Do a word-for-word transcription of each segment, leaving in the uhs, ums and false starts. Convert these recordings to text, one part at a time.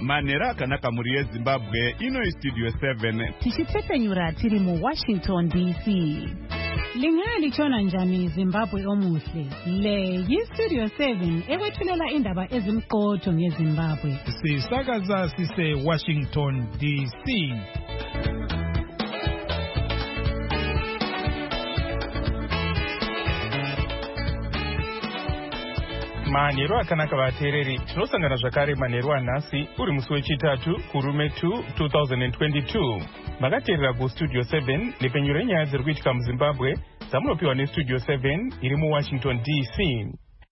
Manera akanaka muri yeZimbabwe ino Studio seven. Tichitsepenyura tiri mu Washington D C. Lingaya lichona njani Zimbabwe omuhle. Le yi Studio seven ekwethulela indaba ezimqotho ngeZimbabwe. Sisakaza sise Washington D C. Manero akanaka vateereri, tinosangana zvakare manero anhasi uri musi wechitatu kurume two two thousand twenty-two. Makateerera kuStudio seven nepenyuro yenyaya dziri kuitika muZimbabwe dzamunopiwa neStudio seven iri muWashington D C.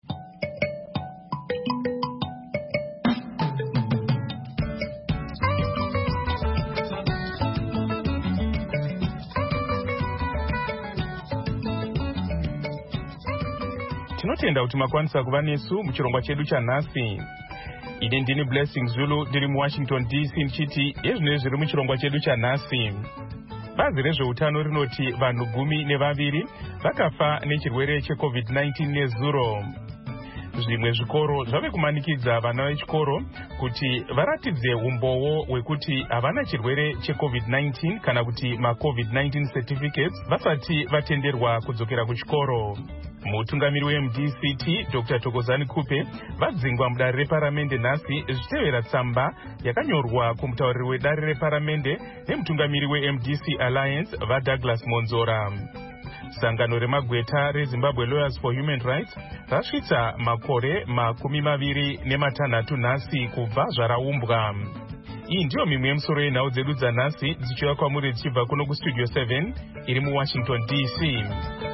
Tinotenda kuti makwanisa kuva nesu muchirongwa chedu chanhasi. Ine ndini Blessing Zulu ndiri muWashington D C ndichiti ezvinezvi zviri muchirongwa chedu chanhasi. Bazi rezveutano rinoti vanhu gumi nevaviri vakafa nechirwere cheCovid nineteen nezuro. Zvimwe zvikoro zvave kumanikidza vana vechikoro kuti varatidze umbowo hwekuti havana chirwere cheCovid nineteen kana kuti maCovid nineteen certificates vasati vatenderwa kudzokera kuchikoro. Mutungamiri weM D C T Doctor Thokozani Kupe vadzingwa mudare reparamende nhasi zvichitevera tsamba yakanyorwa kumutauriri wedare reparamende nemutungamiri weM D C Alliance vaDouglas Monzora. Sangano remagweta reZimbabwe Lawyers for Human Rights rasvitsa makore makumi maviri nematanhatu nhasi kubva zvaraumbwa. Iyi ndiyo mimwe yemusoro yenhau dzedu dzanhasi dzichiuya kwamuri dzichibva kuno kuStudio seven iri muWashington D C.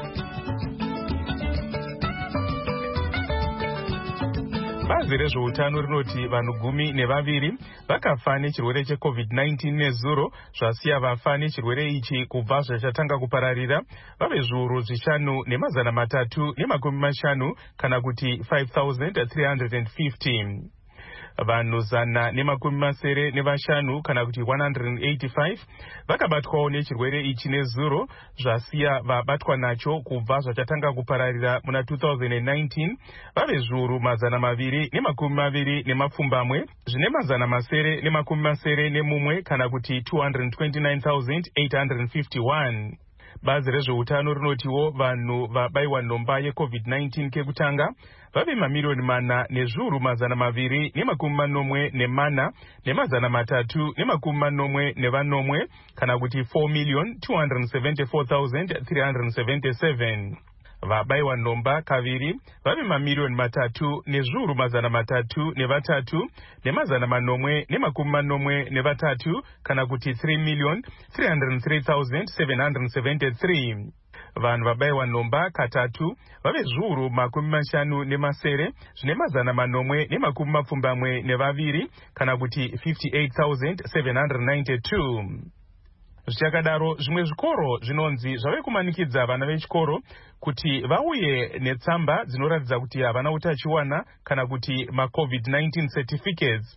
Bazi rezveutano rinoti vanhu gumi nevaviri vakafa nechirwere cheCovid nineteen nezuro zvasiya vafa nechirwere ichi kubva zvachatanga kupararira vave zviuru zvishanu nemazana matatu nemakumi mashanu kana kuti five thousand three hundred fifty. Vanhu zana nemakumi masere nevashanu kana kuti one hundred eighty-five vakabatwawo nechirwere ichi nezuro zvasiya vabatwa nacho kubva zvachatanga kupararira muna two thousand nineteen vave zviuru mazana maviri nemakumi maviri nemapfumbamwe zvine mazana masere nemakumi masere nemumwe kana kuti two hundred twenty-nine thousand eight hundred fifty-one. Bazi rezveutano rinotiwo vanhu vabaiwa nhomba yeCovid nineteen kekutanga vave mamiliyoni mana nezviuru mazana maviri nemakumi manomwe nemana nemazana matatu nemakumi manomwe nevanomwe kana kuti four million two hundred seventy-four thousand three hundred seventy-seven. Vabaiwa nhomba kaviri vave mamiliyoni matatu nezviuru mazana matatu nevatatu nemazana manomwe nemakumi manomwe nevatatu kana kuti three million three hundred three thousand seven hundred seventy-three. Vanhu vabaiwa nhomba katatu vave zviuru makumi mashanu nemasere zvine mazana manomwe nemakumi mapfumbamwe nevaviri kana kuti fifty-eight thousand seven hundred ninety-two. Zvichakadaro zvimwe zvikoro zvinonzi zvave kumanikidza vana vechikoro kuti vauye netsamba dzinoratidza kuti havana utachiwana kana kuti maCovid nineteen certificates.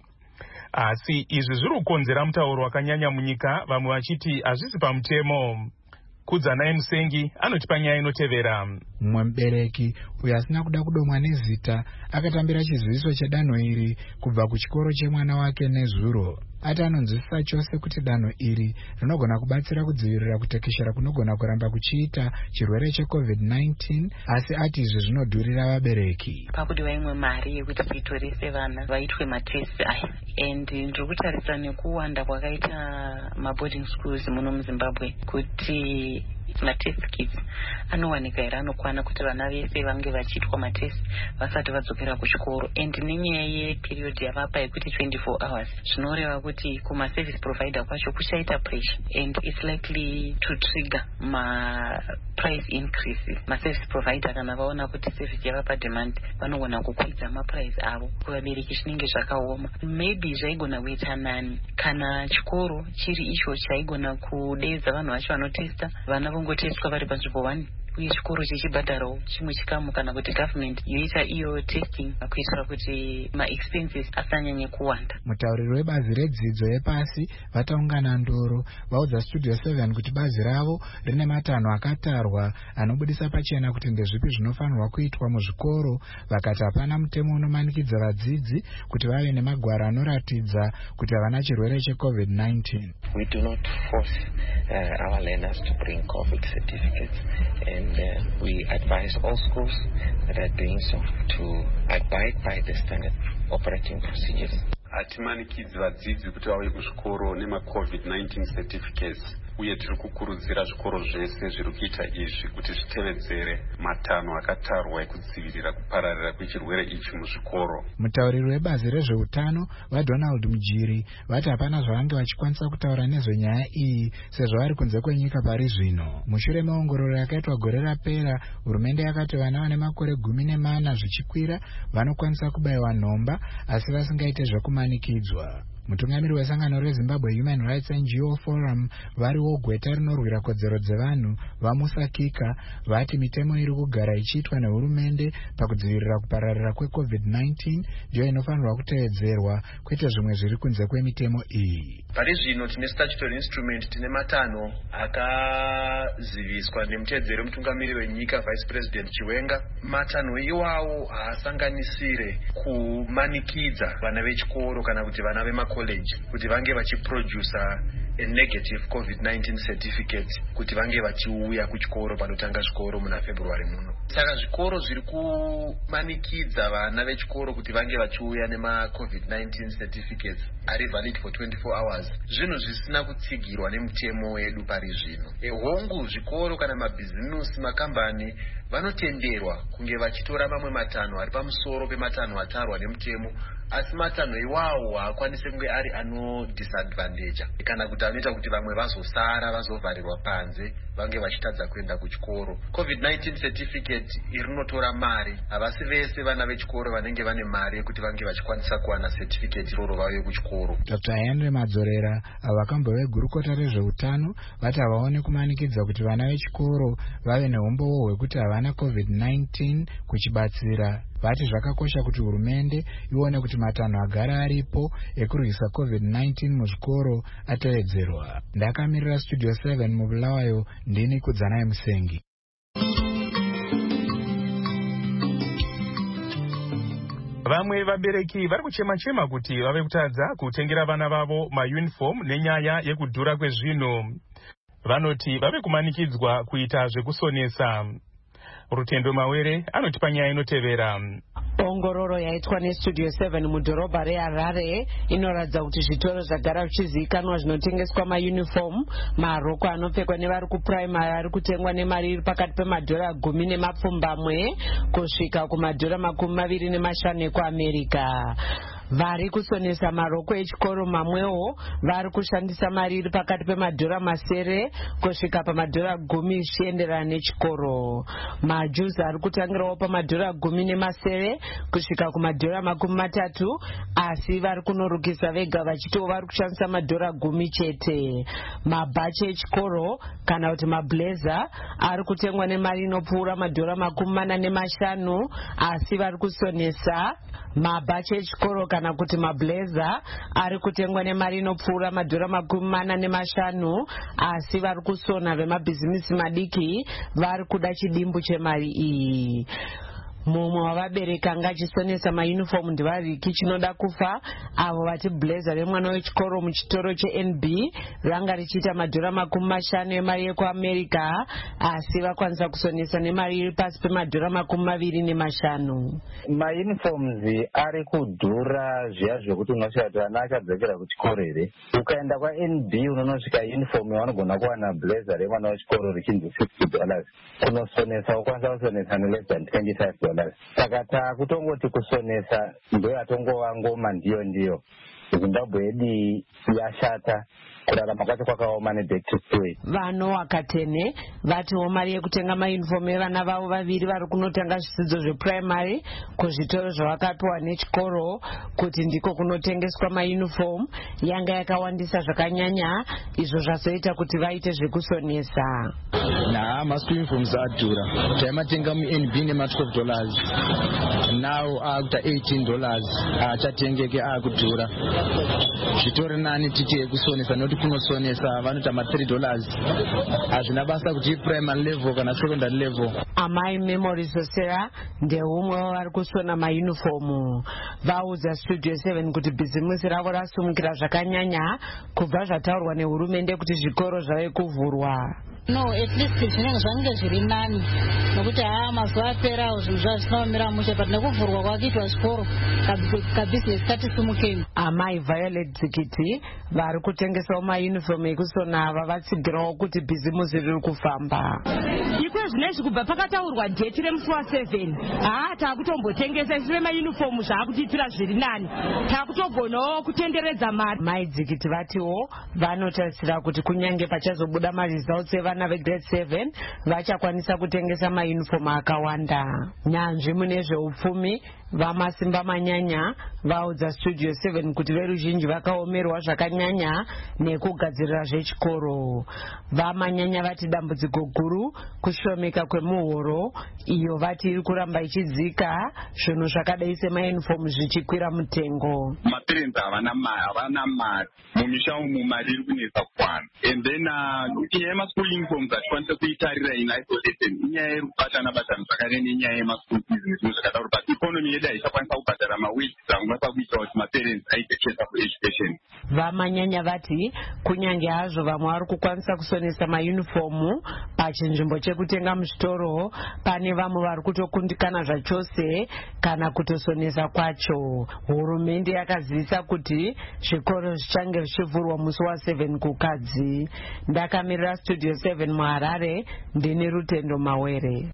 Asi izvi zviri kukonzera mutauro wakanyanya munyika, vamwe vachiti hazvisi pamutemo. Kudzanai Musengi anotipa nyaya inotevera. Mumwe mubereki uyo asina kuda kudomwa nezita akatambira chiziviso chedanho iri kubva kuchikoro chemwana wake nezuro. Ati anonzwisisa chose kuti danho iri rinogona kubatsira kudzivirira kutekeshera kunogona kuramba kuchiita chirwere cheCovid nineteen, asi ati izvi zvinodhurira vabereki. Pakudiwa imwe mari yekuti titorese vana vaitwe matesti aya, and ndiri kutarisa nekuwanda kwakaita maboarding schools muno muZimbabwe kuti matest kits anowanika here anokwana kuti vana vese vange vachiitwa matest vasati vadzokera kuchikoro, and nenyaya yeperiod yavapa yekuti twenty-four hours zvinoreva kuti kuma-service provider kwacho kuchaita pressure and it's likely to trigger ma-price increase. Ma-service provider kana vaona kuti service yavapa demand vanogona kukwidza ma-price avo kuvabereki zvinenge zvakaoma. Maybe zvaigona kuita nani kana chikoro chiri icho chaigona kudedza vanhu vacho vanotesta vana vongotestwa vari panzvimbo one uye chikoro chichibhadharawo chimwe chikamu kana kuti government yoita iyo testing kuitira kuti ma-expenses asanyanye kuwanda. Mutauriri webazi redzidzo yepasi vataungana ndoro vaudza Studio seven kuti bazi ravo rine matanho akatarwa anobudisa pachena kuti ndezvipi zvinofanirwa kuitwa muzvikoro, vakati hapana mutemo unomanikidza vadzidzi kuti vave nemagwaro anoratidza kuti havana chirwere checovid nineteen. We do not force uh, our learners to bring COVID certificates, and uh, we advise all schools that are doing so to abide by the standard operating procedures. Hatimanikidzi vadzidzi kuti vauye kuzvikoro nema-covid nineteen certificates, uye tiri kukurudzira zvikoro zvese zviri kuita izvi kuti zvitevedzere matanho akatarwa ekudzivirira kupararira kwechirwere ichi muzvikoro. Mutauriri webazi rezveutano vaDonald Mujiri vati hapana zvavange vachikwanisa kutaura nezvenyaya iyi sezvo vari kunze kwenyika pari zvino. Mushure meongororo yakaitwa gore rapera, hurumende yakati vana vane makore gumi nemana zvichikwira vanokwanisa kubayiwa nhomba asi vasingaite zvekumanikidzwa. Mutungamiri wesangano reZimbabwe Human Rights N G O Forum variwo gweta rinorwira kodzero dzevanhu vaMusa Kika vati mitemo iri kugara ichiitwa nehurumende pakudzivirira kupararira kwecovid nineteen ndiyo inofanirwa kutevedzerwa kwete zvimwe zviri kunze kwemitemo iyi. Pari zvino tine statutory instrument, tine matanho akaziviswa nemutedzeri wemutungamiri wenyika Vice President Chiwenga. Matanho iwawo haasanganisire kumanikidza vana vechikoro kana kuti vana vema college kuti vange vachiproducer a negative covid nineteen certificate kuti vange vachiuya kuchikoro panotanga zvikoro muna February muno. Saka zvikoro zviri kumanikidza vana vechikoro kuti vange vachiuya nema covid nineteen certificates ari valid for twenty-four hours, zvinhu zvisina kutsigirwa nemutemo wedu pari zvino. E hongu zvikoro kana mabhizimusi makambani vanotenderwa kunge vachitora mamwe matanho ari pamusoro pematanho atarwa nemutemo, asi matanho iwawo haakwanise kunge ari ano disadvantage kana kuti anoita kuti vamwe vazosara vazovharirwa panze vange vachitadza kuenda kuchikoro. covid nineteen certificate irinotora mari, havasi vese vana vechikoro vanenge vane mari yekuti vange vachikwanisa kuwana certificate iroro vauye kuchikoro. Doctor Henry Madzorera avo vakambove gurukota rezveutano vati havaone kumanikidza kuti vana vechikoro vave neumbowo hwekuti havana covid nineteen kuchibatsira. Vati zvakakosha kuti hurumende ione kuti matanho agara aripo ekurwisa covid nineteen muzvikoro atevedzerwa. Ndakamirira Studio seven mubulawayo, ndini Kudzanai Musengi. Vamwe vabereki vari kuchema-chema kuti vave kutadza kutengera vana vavo mauniform nenyaya yekudhura kwezvinhu. Vanoti vave kumanikidzwa kuita zvekusonesa. Rutendo Mawere anotipa nyaya inotevera. Ongororo yaitwa neStudio seven mudhorobha reHarare inoratidza kuti zvitoro zvagara zvichizivikanwa zvinotengeswa mauniform, maroko anopfekwa nevari kupuraimari ari kutengwa nemari iri pakati pemadhora gumi nemapfumbamwe kusvika kumadhora makumi maviri nemashanu ekuAmerika. Vari kusonesa maroko echikoro mamwewo vari kushandisa mari iri pakati pemadhora masere kusvika pamadhora gumi zvichienderana nechikoro. Majuzi ari kutangirawo pamadhora gumi nemasere kusvika kumadhora makumi matatu, asi vari kunorukisa vega vachitiwo vari kushandisa madhora gumi chete. Mabhachi echikoro kana kuti mablazer ari kutengwa nemari inopfuura madhora makumi mana nemashanu, asi vari kusonesa mabhachi echikoro kana kuti mablazer ari kutengwa nemari inopfuura madhora makumi mana nemashanu, asi vari kusona vemabhizimisi madiki vari kuda chidimbu chemari iyi. Mumwe wavabereki anga achisonesa mauniform ndivariki chinoda kufa avo vati blazer remwana wechikoro muchitoro cheN B ranga richiita madhora makumi mashanu emari yekuAmerika, asi vakwanisa kusonesa nemari iri pasi pemadhora makumi maviri nemashanu. Mauniforms ari kudhura zviya zvekuti unosvika kuti vana vachadzokera kuchikoro here. Ukaenda kwaN B unonosvika uniform yavanogona kuwana blazer remwana wechikoro richinzi fifty dollars. Kunosonesa ukwanisa kusonesa ne less than twenty-five dollars. Saka takutongoti kusonesa ndo yatongova ngoma ndiyo ndiyo. Zimbabwe yedu yashata kurarama kwacho kwakaoma neback to school. Vanowa Katene vatiwo mari yekutenga mayunifomu evana vavo vaviri vari kunotanga zvidzidzo zveprimary kuzvitoro zvavakapiwa nechikoro kuti ndiko kunotengeswa mayunifomu yanga yakawandisa zvakanyanya, izvo zvazoita kuti vaite zvekusonesa. Nah, maschool uniforms adhura. Taimatenga mu-N B nema-twelve dollars. Now akuta eighteen dollars. Achatengeke akudhura. Zvitori nani titi yekusonesa noti kunosonesa vanoti ma-three dollars. Hazvina basa kuti primary level kana secondary level. Amai Memory Sosera ndeumwe vari kusona mayunifomu. Vaudza Studio seven kuti bhizimusi ravo rasumukira zvakanyanya kubva zvataurwa nehurumende kuti zvikoro zvave kuvhurwa. No, at least zvinenge zvange zviri nani nokuti haa mazuva aperawo zvinhu zvazvinoomera mushe but nekuvhurwa kwakuitwa zvikoro kabhizinesi katisumukei. Amai Violet Dzikiti vari kutengesawo mayunifomu ekusona ava vatsigirawo kuti bhizimusi riri kufamba. Ikwe zvinezvi kubva pakataurwa dheti remusi waseven haa taakutombotengesa isu vemayunifomu zvaakutiitira zviri nani, taakutogonawo kutenderedza mari. Mai Dzikiti vatiwo vanotarisira kuti kunyange pachazobuda maresults evana vegrade seven vachakwanisa kutengesa mayunifomu akawanda. Nyanzvi mune zveupfumi vamasimba manyanya vaudza Studio seven kuti veruzhinji vakaomerwa zvakanyanya nekugadzirira zvechikoro. Vamanyanya vati dambudziko guru kushomeka kwemuhoro iyo vati iri kuramba ichidzika zvinhu zvakadai semayunifomu zvichikwira mutengo. Maparents havana mari mumisha umu, mari iri kunetsa kukwana, and then inyaya yemaschool uniforms hatikwanisa kuitarira in isolation. Inyaya yekubatana batana zvakare nenyaya yemaschool fees zvakadaro, but economy yedu haichakwanisa kubhadhara mawage dzangakwanisa kuita kuti maparents aite chesa kueducation. Vamanyanya vati kunyange hazvo vamwe vari kukwanisa kusonesa mayunifomu pachinzvimbo chekutenga muzvitoro, pane vamwe vari kutokundikana zvachose kana kutosonesa kwacho. Hurumende yakazivisa kuti zvikoro zvichange zvichivhurwa musi waseven kukadzi. Ndakamirira Studio seven muHarare, ndini Rutendo Mawere.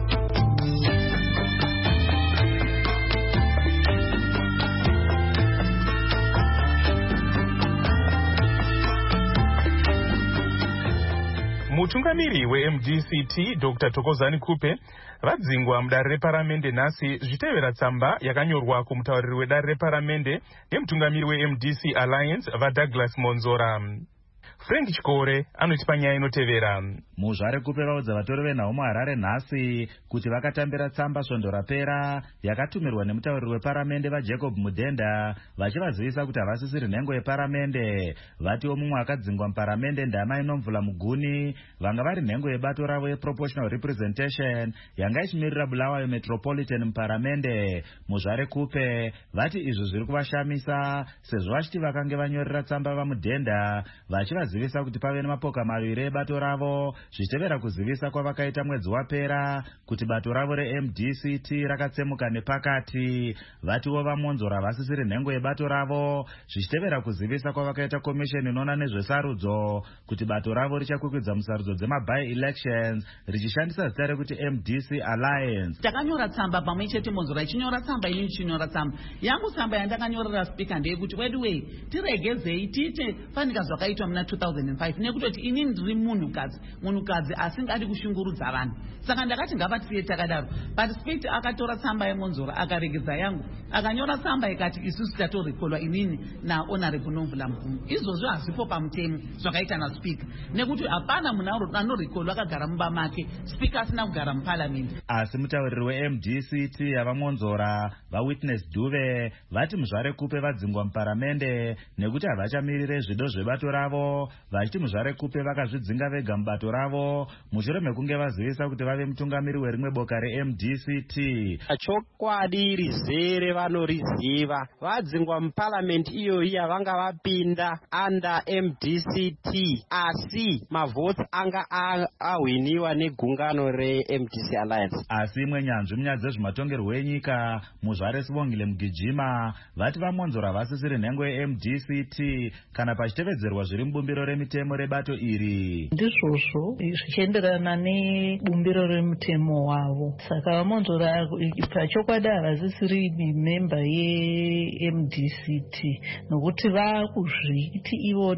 Mutungamiri we-M D C T Doctor Thokozani Kupe vadzingwa mudare reparamende nhasi zvitevera tsamba yakanyorwa kumutauriri wedare reparamende nemutungamiri we-M D C Alliance vaDouglas Monzora. Frank Chikore anotipa nyaya inotevera. Muzvare Kupe vaudza vatori venhau muHarare nhasi kuti vakatambira tsamba svondo rapera yakatumirwa nemutauriri weparamende vaJacob Mudhenda vachivazivisa kuti havasisiri nhengo yeparamende. Vatiwo mumwe akadzingwa muparamende Ndama Inomvula Muguni vanga vari nhengo yebato ravo yeproportional representation yanga ichimirira Bulawayo Metropolitan muparamende. Muzvare Kupe vati izvo zviri kuvashamisa sezvo vachiti vakange vanyorera tsamba vaMudhenda vachivazivisa kuti pave nemapoka maviri ebato ravo zvichitevera kuzivisa kwavakaita mwedzi wapera kuti bato ravo re-M D C T rakatsemuka nepakati. Vatiwo vaMonzora vasisiri nhengo yebato ravo zvichitevera kuzivisa kwavakaita komisheni inoona nezvesarudzo kuti bato ravo richakwikvidza musarudzo dzemaby elections richishandisa zita rekuti M D C Alliance. Takanyora tsamba pamwe chete Monzora ichinyora tsamba ini ichinyora tsamba yangu. Tsamba yandakanyorera speaker ndeyekuti wedway tiregezei tiite fanika zvakaitwa muna two thousand five nekutoti ini ndiri munhukadzi munhukadzi asingadi kushungurudza vanhu, saka ndakati ngavatisiye takadaro. But speaker akatora tsamba yeMonzora akaregedza yangu akanyora tsamba ikati isusu tatorekolwa inini nahonorable Nomvula Muguni. Izvozvo hazvipo pamutemo zvakaita naspeaker nekuti hapana munhu anorekolwa akagara mumba make, speaker asina kugara muparliament. Asi mutauriri we-M D C T yavaMonzora vaWitness Duve vati Muzvare Kupe vadzingwa muparamende nekuti havachamirire zvido zvebato ravo, vachiti Muzvare Kupe vakazvidzinga vega mubato ravo mushure mekunge vazivisa kuti vave mutungamiri werimwe boka re-M D C T. Chokwadi rizere vanoriziva vadzingwa muparliament iyoyi yavanga vapinda under M D C T, asi mavhoti anga ahwiniwa negungano re-M D C Alliance. Asi imwe nyanzvi munyaya dzezvematongerwo enyika Muzvare Sibongile Mugijima vati vaMonzora vasisiri nhengo ye-M D C T kana pachitevedzerwa zviri mubumbiro remitemo rebato iri. Ndizvozvo zvichienderana nebumbiro remutemo wavo, saka vaMonzora pachokwadi havasisiri memba ye-M D C T nokuti vakuzviti ivo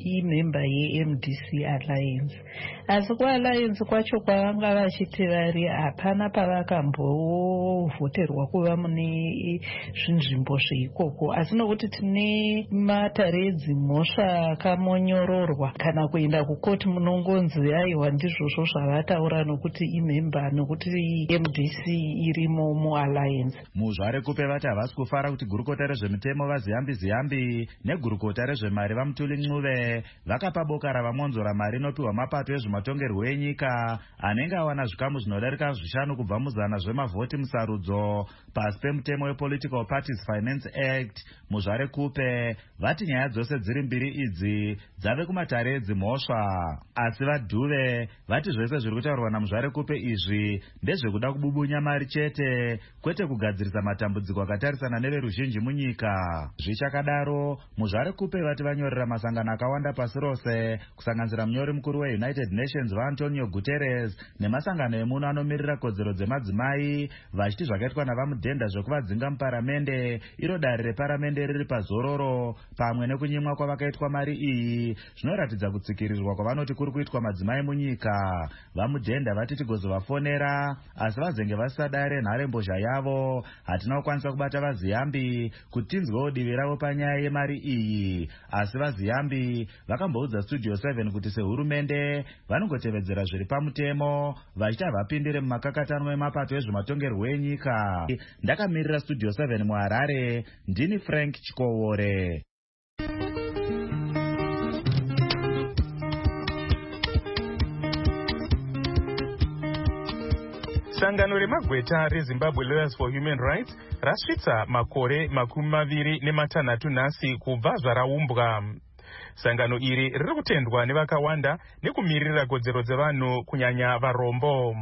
imemba ye-M D C Alliance. Asi kualliance kwacho kwavanga vachiti vari hapana pavakambovhoterwa kuva mune zvinzvimbo zveikoko, asi nokuti tine mataredzi mhosva akamonyororwa kana kuenda kukoti munongonzi aiwa ndizvozvo zvavataura nokuti imemba nokuti M D C irimo mualliance. muzvarekupe vati havasi kufara kuti gurukota rezvemitemo vaziyambi ziyambi negurukota rezvemari vamutuli ncuve vakapa boka ravamonzora mari inopiwa mapato ezvematongerwo enyika anenge awana zvikamu zvinodarika zvishanu kubva muzana zvemavhoti musarudzo pasi pemutemo wePolitical Parties Finance Act. muzvarekupe vati nyaya dzose dziri mbiri idzi dzave kumatare edzimhosva, asi vadhuve vati zvese zviri kutaurwa namuzvarekupe izvi ndezvekuda kububunya mari chete, kwete kugadzirisa matambudziko akatarisana neveruzhinji munyika. Zvichakadaro, muzvarekupe vati vanyorera masangano akawanda pasi rose kusanganisira munyori mukuru weUnited Nations vaAntonio Guterres nemasangano emuno anomirira kodzero dzemadzimai vachiti zvakaitwa navamudhenda zvekuvadzinga muparamende, iro dare reparamende riri pazororo, pamwe nekunyimwa kwavakaitwa mari iyi zvinoratidza kutsikirirwa kwavanoti kuri kuitwa madzimai munyika. Vamudhenda vati tigozovafonera asi vazenge vasisa dare nharembozha yavo, hatina kukwanisa kubata vaziyambi kuti tinzwewo divi ravo panyaya yemari iyi, asi vaziyambi vakamboudza Studio seven kuti sehurumende vanongotevedzera zviri pamutemo vachiti havapindire mumakakatano emapato ezvematongerwo enyika. Ndakamirira Studio seven muHarare, ndini Frank Chikowore. Sangano remagweta reZimbabwe Lawyers for Human Rights rasvitsa makore makumi maviri nematanhatu nhasi kubva zvaraumbwa. Sangano iri riri kutendwa nevakawanda nekumirira kodzero dzevanhu kunyanya varombo.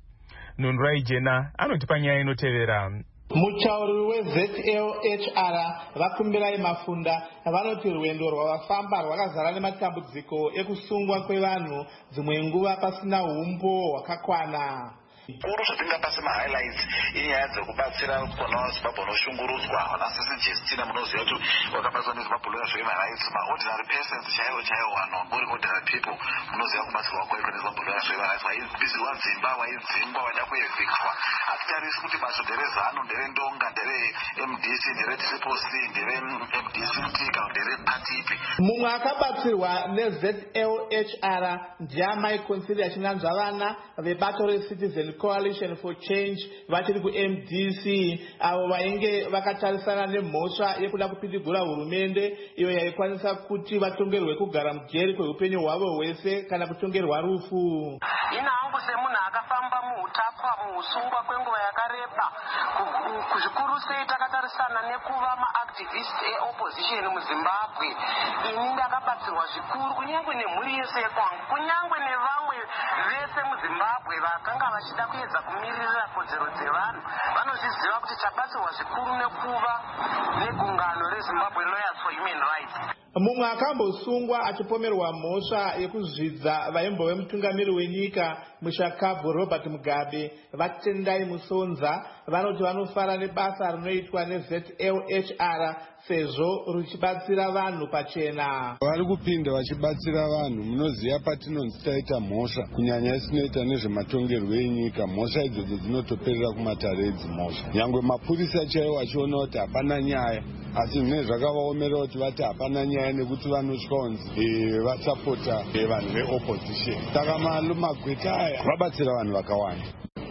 Nunrai Jena anotipa nyaya inotevera. Mutauri weZ L H R vakumbirai mafunda vanoti rwendo rwavafamba rwakazara nematambudziko ekusungwa kwevanhu dzimwe nguva pasina umbo hwakakwana. Kuru zvatingapa semahighlights inyaya dzekubatsira kuna vaZimbabwe vanoshungurudzwa vanasisijestina munoziva kuti vakabatsirwa neZimbabwe Lawyers for Human Rights maordinary persons chaivo chaivo vanhu vangori ordinary people munoziva kubatsirwa kwaitwa neZimbabwe Lawyers for Human Rights vaibvisirwa dzimba vaidzingwa vaida kuevictwa. Hatitarisi kuti basa nderezanu nderendonga ndere-M D C ndere-Triple C ndere-M D C T kana ndere-party ipi. Mumwe akabatsirwa neZ L H R ndiamai Consilia Chinanzvavana vebato reCitizen Coalition for Change vachiri kuM D C avo vainge vakatarisana nemhosva yekuda kupidigura hurumende iyo yaikwanisa kuti vatongerwe kugara mujeri kweupenyu hwavo hwese kana kutongerwa rufu. Ina hangu semunhu akafamba muhutapwa muhusungwa kwenguva yakareba, kuzvikuru sei takatarisana nekuva maactivist eopposition muZimbabwe. Ini ndakabatsirwa zvikuru kunyange nemhuri yese yekwangu, kunyange nevamwe vese muZimbabwe vakanga vachida kuedza kumirira kodzero dzevanhu vanozviziva kuti tabatsirwa zvikuru nekuva negungano reZimbabwe Lawyers for Human Rights. Mumwe akambosungwa achipomerwa mhosva yekuzvidza vaimbove mutungamiri wenyika muShakabvu Robert Mugabe vatendai Musonza vanoti vanofara nebasa rinoitwa neZ L H R sezvo ruchibatsira vanhu pachena. Vari kupinda vachibatsira vanhu, munoziva patinonzi taita mhosva kunyanya isinoita nezvematongerwo enyika, mhosva idzodzo dzinotoperera kumatare edzimhosva. Nyangwe mapurisa chaiwo achiona kuti hapana nyaya, asi zvine zvakavaomera kuti vati hapana nyaya nekuti vanotya kunzi vasapota vanhu veopposition. Saka magweta aya vabatsira vanhu vakawanda.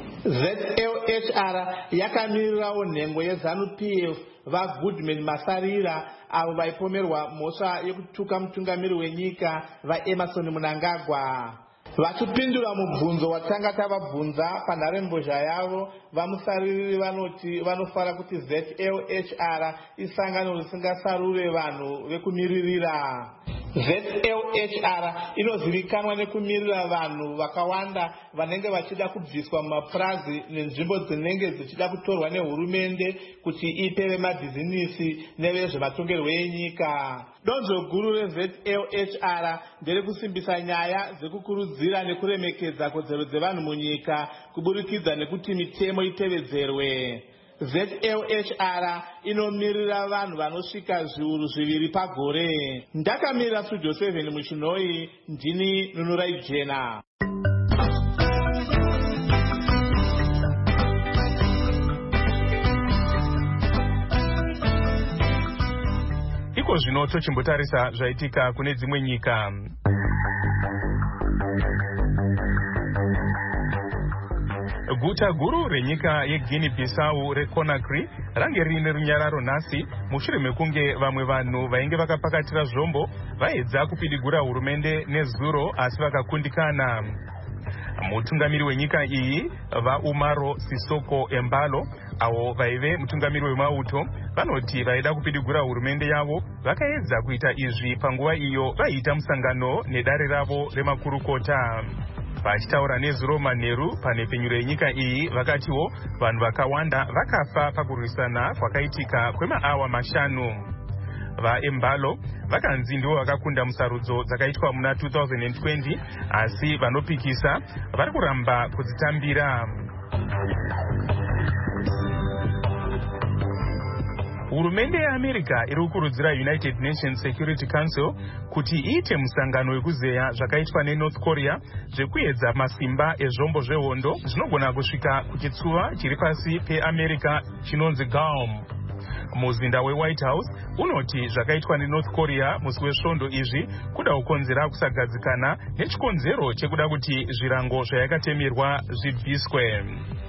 Z L H R yakamirirawo nhengo yeZanu P F vaGoodman Masarira avo vaipomerwa mhosva yekutuka mutungamiri wenyika vaEmerson Mnangagwa. Vachipindura mubvunzo watanga tavabvunza panharembozha yavo, vamusariri vanoti vanofara kuti Z L H R isangano risingasarure vanhu vekumiririra. Z L H R inozivikanwa nekumirira vanhu vakawanda vanenge vachida kubviswa mumapurazi nenzvimbo dzinenge dzichida kutorwa nehurumende kuti ipe vemabhizinisi nevezvematongerwo enyika. Donzvo guru reZ L H R ndere kusimbisa nyaya dzekukurudzira nekuremekedza kodzero dzevanhu munyika kuburikidza nekuti mitemo itevedzerwe. Z L H R inomirira vanhu vanosvika zviuru zviviri pagore. Ndakamirira Studio seven muchinoi, ndini Nunurai Jena. Iko zvino tochimbotarisa zvaitika kune dzimwe nyika. Guta guru renyika yeGuinea Bissau reConakry range rine runyararo nhasi mushure mekunge vamwe vanhu vainge vakapakatira zvombo vaedza kupidigura hurumende nezuro asi vakakundikana. Mutungamiri wenyika iyi vaUmaro Sisoko Embalo avo vaive mutungamiri wemauto vanoti vaida kupidigura hurumende yavo vakaedza kuita izvi panguva iyo vaiita musangano nedare ravo remakurukota. Vachitaura nezuro manheru pane penyuro yenyika iyi vakatiwo vanhu vakawanda vakafa pakurwisana kwakaitika kwemaawa mashanu. VaEmbalo vakanzi ndivo vakakunda musarudzo dzakaitwa muna two thousand twenty asi vanopikisa vari kuramba kudzitambira. Hurumende yeAmerica iri kukurudzira United Nations Security Council kuti iite musangano wekuzeya zvakaitwa neNorth Korea zvekuedza masimba ezvombo zvehondo zvinogona kusvika kuchitsuva chiri pasi peAmerica chinonzi Guam. Muzinda weWhite House unoti zvakaitwa neNorth Korea musi wesvondo izvi kuda kukonzera kusagadzikana nechikonzero chekuda kuti zvirango zvayakatemerwa zvibviswe.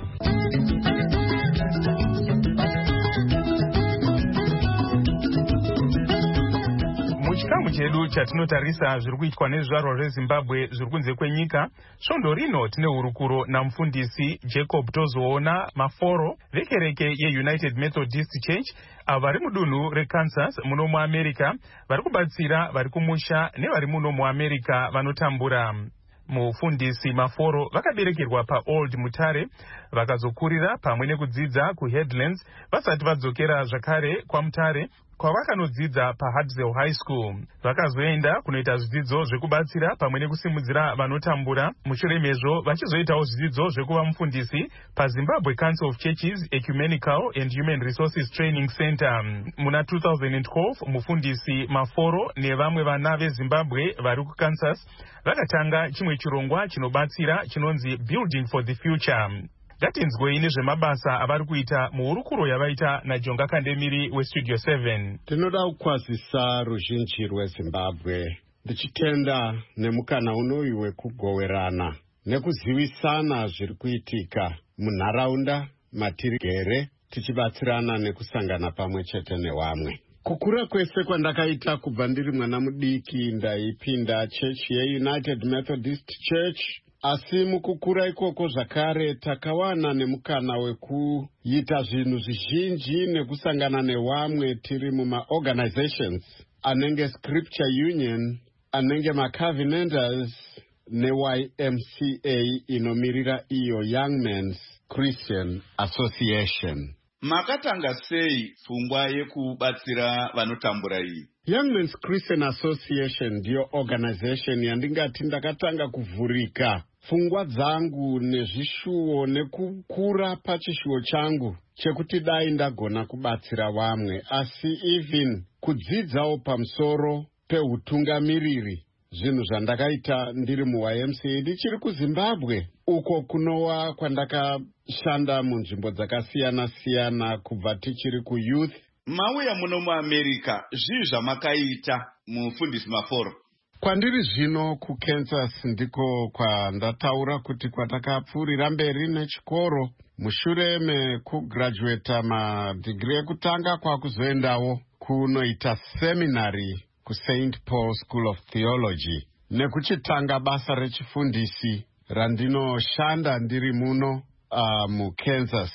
Muchikamu chedu chatinotarisa zviri kuitwa nezvizvarwa zveZimbabwe zviri kunze kwenyika, svondo rino tine hurukuro namufundisi Jacob Tozoona Maforo vekereke yeUnited Methodist Church avo vari mudunhu reKansas muno muAmerica vari kubatsira vari kumusha nevari muno muAmerica vanotambura. Mufundisi Maforo vakaberekerwa paOld Mutare vakazokurira pamwe nekudzidza kuHeadlands vasati vadzokera zvakare kwaMutare kwavakanodzidza paHartsdale High School. Vakazoenda kunoita zvidzidzo zvekubatsira pamwe nekusimudzira vanotambura. Mushure mezvo vachizoitawo zvidzidzo zvekuva mufundisi paZimbabwe Council of Churches Ecumenical and Human Resources Training Center. Muna two thousand twelve mufundisi Maforo nevamwe vana veZimbabwe vari kuKansas vakatanga chimwe chirongwa chinobatsira chinonzi Building for the Future. Ngatinzwei nezvemabasa avari kuita muhurukuro yavaita naJonga Kandemiri weStudio seven. Tinoda kukwazisa ruzhinji rweZimbabwe ndichitenda nemukana unoyu wekugoverana nekuzivisana zviri kuitika munharaunda matirigere tichibatsirana nekusangana pamwe chete nevamwe. Kukura kwese kwandakaita kubva ndiri mwana mudiki ndaipinda chechi yeUnited Methodist Church. Asi mukukura ikoko zvakare takawana nemukana wekuita zvinhu zvizhinji nekusangana nevamwe tiri mumaorganizations anenge Scripture Union, anenge maCovenanters neY M C A inomirira iyo Young Men's Christian Association. Makatanga sei pfungwa yekubatsira vanotambura iyi? Young Men's Christian Association ndiyo organization yandingati ndakatanga kuvhurika pfungwa dzangu nezvishuwo nekukura pachishuwo changu chekuti dai ndagona kubatsira vamwe, asi even kudzidzawo pamusoro peutungamiriri, zvinhu zvandakaita ndiri muY M C A ndichiri kuZimbabwe, uko kunowa kwandakashanda munzvimbo dzakasiyana siyana kubva tichiri kuyouth. Mauya muno muAmerica, zvii zvamakaita mufundisi Maforo? Kwandiri zvino kuKansas ndiko kwandataura kuti kwatakapfuurira mberi nechikoro. Mushure mekugraduata madigiri ekutanga kwakuzoendawo kunoita seminary kuSaint Paul School of Theology nekuchitanga basa rechifundisi randinoshanda ndiri muno uh, muKansas.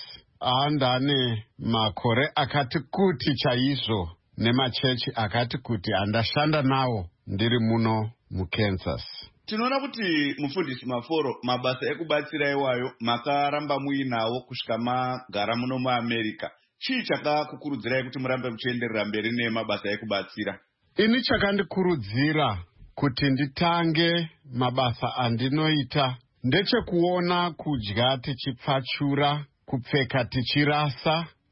Andane makore akati kuti chaizvo nemachechi akati kuti andashanda nawo ndiri muno muKansas. Tinoona kuti mufundisi Maforo mabasa ekubatsira iwayo makaramba muinawo kusvika magara muno muAmerica. Chii chakakukurudzirai kuti murambe muchienderera mberi nemabasa ekubatsira? Ini chakandikurudzira kuti nditange mabasa andinoita ndechekuona kudya tichipfachura, kupfeka tichirasa,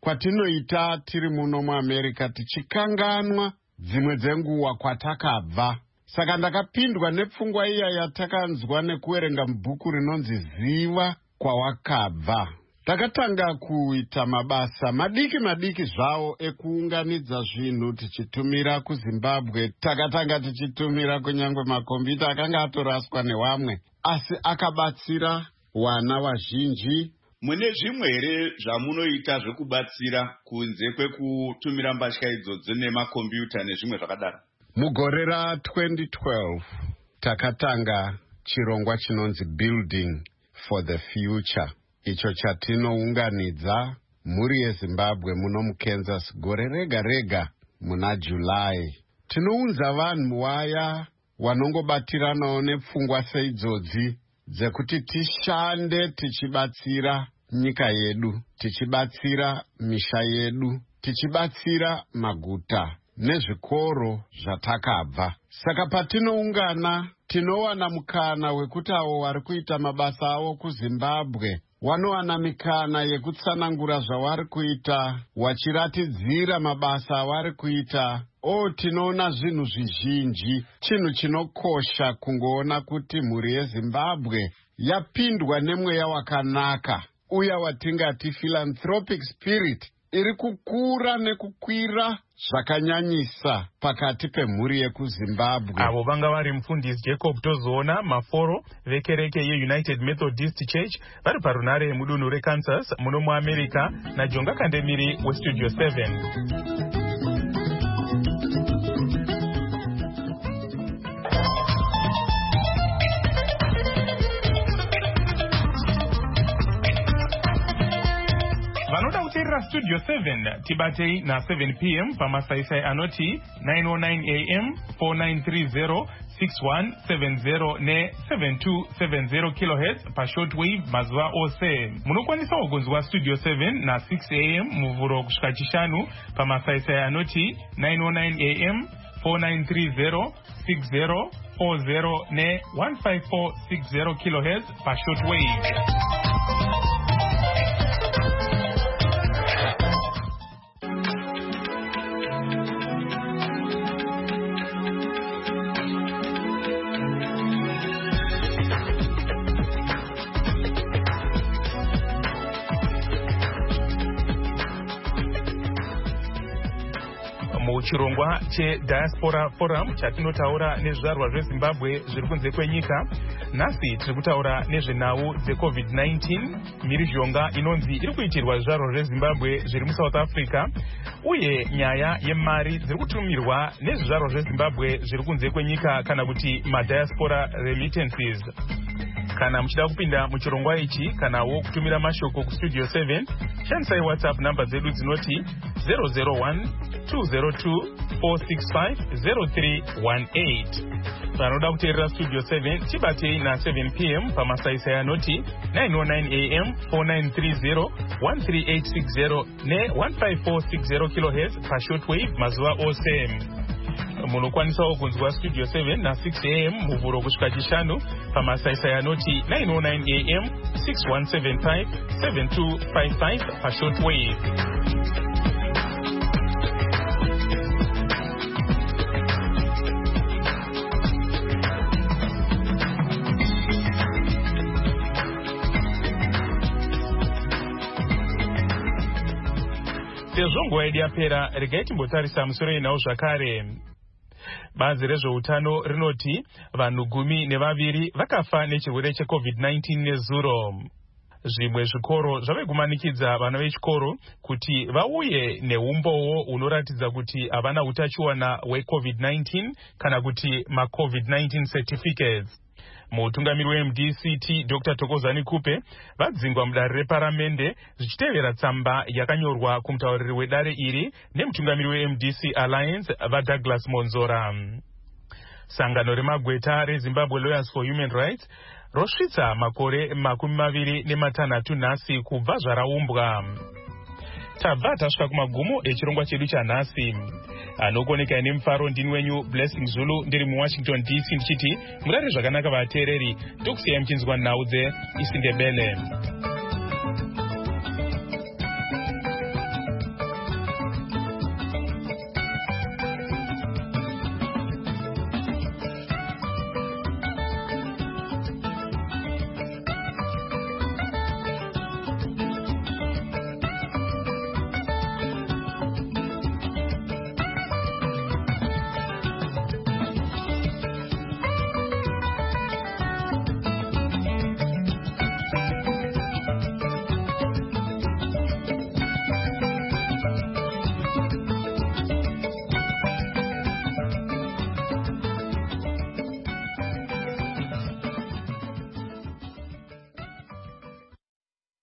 kwatinoita tiri muno muamerica tichikanganwa dzimwe dzenguva kwatakabva. Saka ndakapindwa nepfungwa iya yatakanzwa nekuverenga mubhuku rinonzi Ziva kwawakabva. Takatanga kuita mabasa madiki madiki zvawo ekuunganidza zvinhu tichitumira kuZimbabwe. Takatanga tichitumira kunyangwe makombiyuta akanga atoraswa nevamwe, asi akabatsira wana vazhinji. Mune zvimwe here zvamunoita zvekubatsira kunze kwekutumira mbatya idzodzo nemakombiyuta nezvimwe zvakadaro? Mugore ra twenty twelve takatanga chirongwa chinonzi Building for the Future, icho chatinounganidza mhuri yeZimbabwe muno muKansas gore rega rega muna July. Tinounza vanhu vaya vanongobatiranawo nepfungwa seidzodzi dzekuti tishande tichibatsira nyika yedu, tichibatsira misha yedu, tichibatsira maguta nezvikoro zvatakabva. Saka patinoungana tinowana mukana wekuti avo vari kuita mabasa avo kuZimbabwe wanowana mikana yekutsanangura zvavari kuita, wachiratidzira mabasa avari kuita. O, tinoona zvinhu zvizhinji. Chinhu chinokosha kungoona kuti mhuri yeZimbabwe yapindwa nemweya wakanaka, uya watingati philanthropic spirit iri kukura nekukwira zvakanyanyisa pakati pemhuri yekuZimbabwe. Avo vanga vari mufundisi Jacob Tozoona Maforo vekereke yeUnited Methodist Church vari parunare mudunhu reKansas muno muAmerica naJonga Kandemiri weStudio seven. Vanoda kuteerera Studio seven tibatei na seven p m pamasaisai anoti nine oh nine a m four nine three zero six one seven zero ne seven two seven zero kilohertz pashortwave mazuva ose. Munokwanisawo kunzwa Studio seven na six a m muvhuro kusvika chishanu pamasaisai anoti nine oh nine a m four nine three zero six zero four zero ne one five four six zero kilohertz pashortwave. Muchirongwa cheDiaspora Forum chatinotaura nezvizvarwa zveZimbabwe zviri kunze kwenyika, nhasi tiri kutaura nezvenhau dzeCovid nineteen, mhirizhonga inonzi iri kuitirwa zvizvarwa zveZimbabwe zviri muSouth Africa, uye nyaya yemari dziri kutumirwa nezvizvarwa zveZimbabwe zviri kunze kwenyika kana kuti madiaspora remittances. Kana muchida kupinda muchirongwa ichi kanawo kutumira mashoko kuStudio seven, shandisai WhatsApp namba dzedu dzinoti zero zero one two zero two four six five zero three one eight. Vanoda kuteerera Studio seven tibatei na seven p m pamasaisai anoti nine oh nine a m four nine three zero one three eight six zero ne one five four six zero kilohertz pashortwave mazuva ose. Munokwanisawo kunzwa Studio seven na six a m muvhuro kusvika chishanu pamasaisai anoti nine oh nine a m six one seven five seven two five five pashortwave. Sezvo nguva yedu yapera, regai timbotarisa musoro yenhau zvakare. Bazi rezveutano rinoti vanhu gumi nevaviri vakafa nechirwere cheCovid nineteen nezuro. Zvimwe zvikoro zvave kumanikidza vana vechikoro kuti vauye neumbowo unoratidza kuti havana utachiona hweCovid nineteen kana kuti maCovid nineteen certificates. Mutungamiri weM D C T Doctor Thokozani Kupe vadzingwa mudare reparamende zvichitevera tsamba yakanyorwa kumutauriri wedare iri nemutungamiri weM D C Alliance vaDouglas Monzora. Sangano remagweta reZimbabwe Lawyers for Human Rights rosvitsa makore makumi maviri nematanhatu nhasi kubva zvaraumbwa. Tabva tasvika kumagumo echirongwa chedu chanhasi. Anokoneka nemufaro ndini wenyu Blessing Zulu ndiri muWashington D C ndichiti murare zvakanaka vateereri, tokusiyai muchinzwa nhau dzeIsindebele.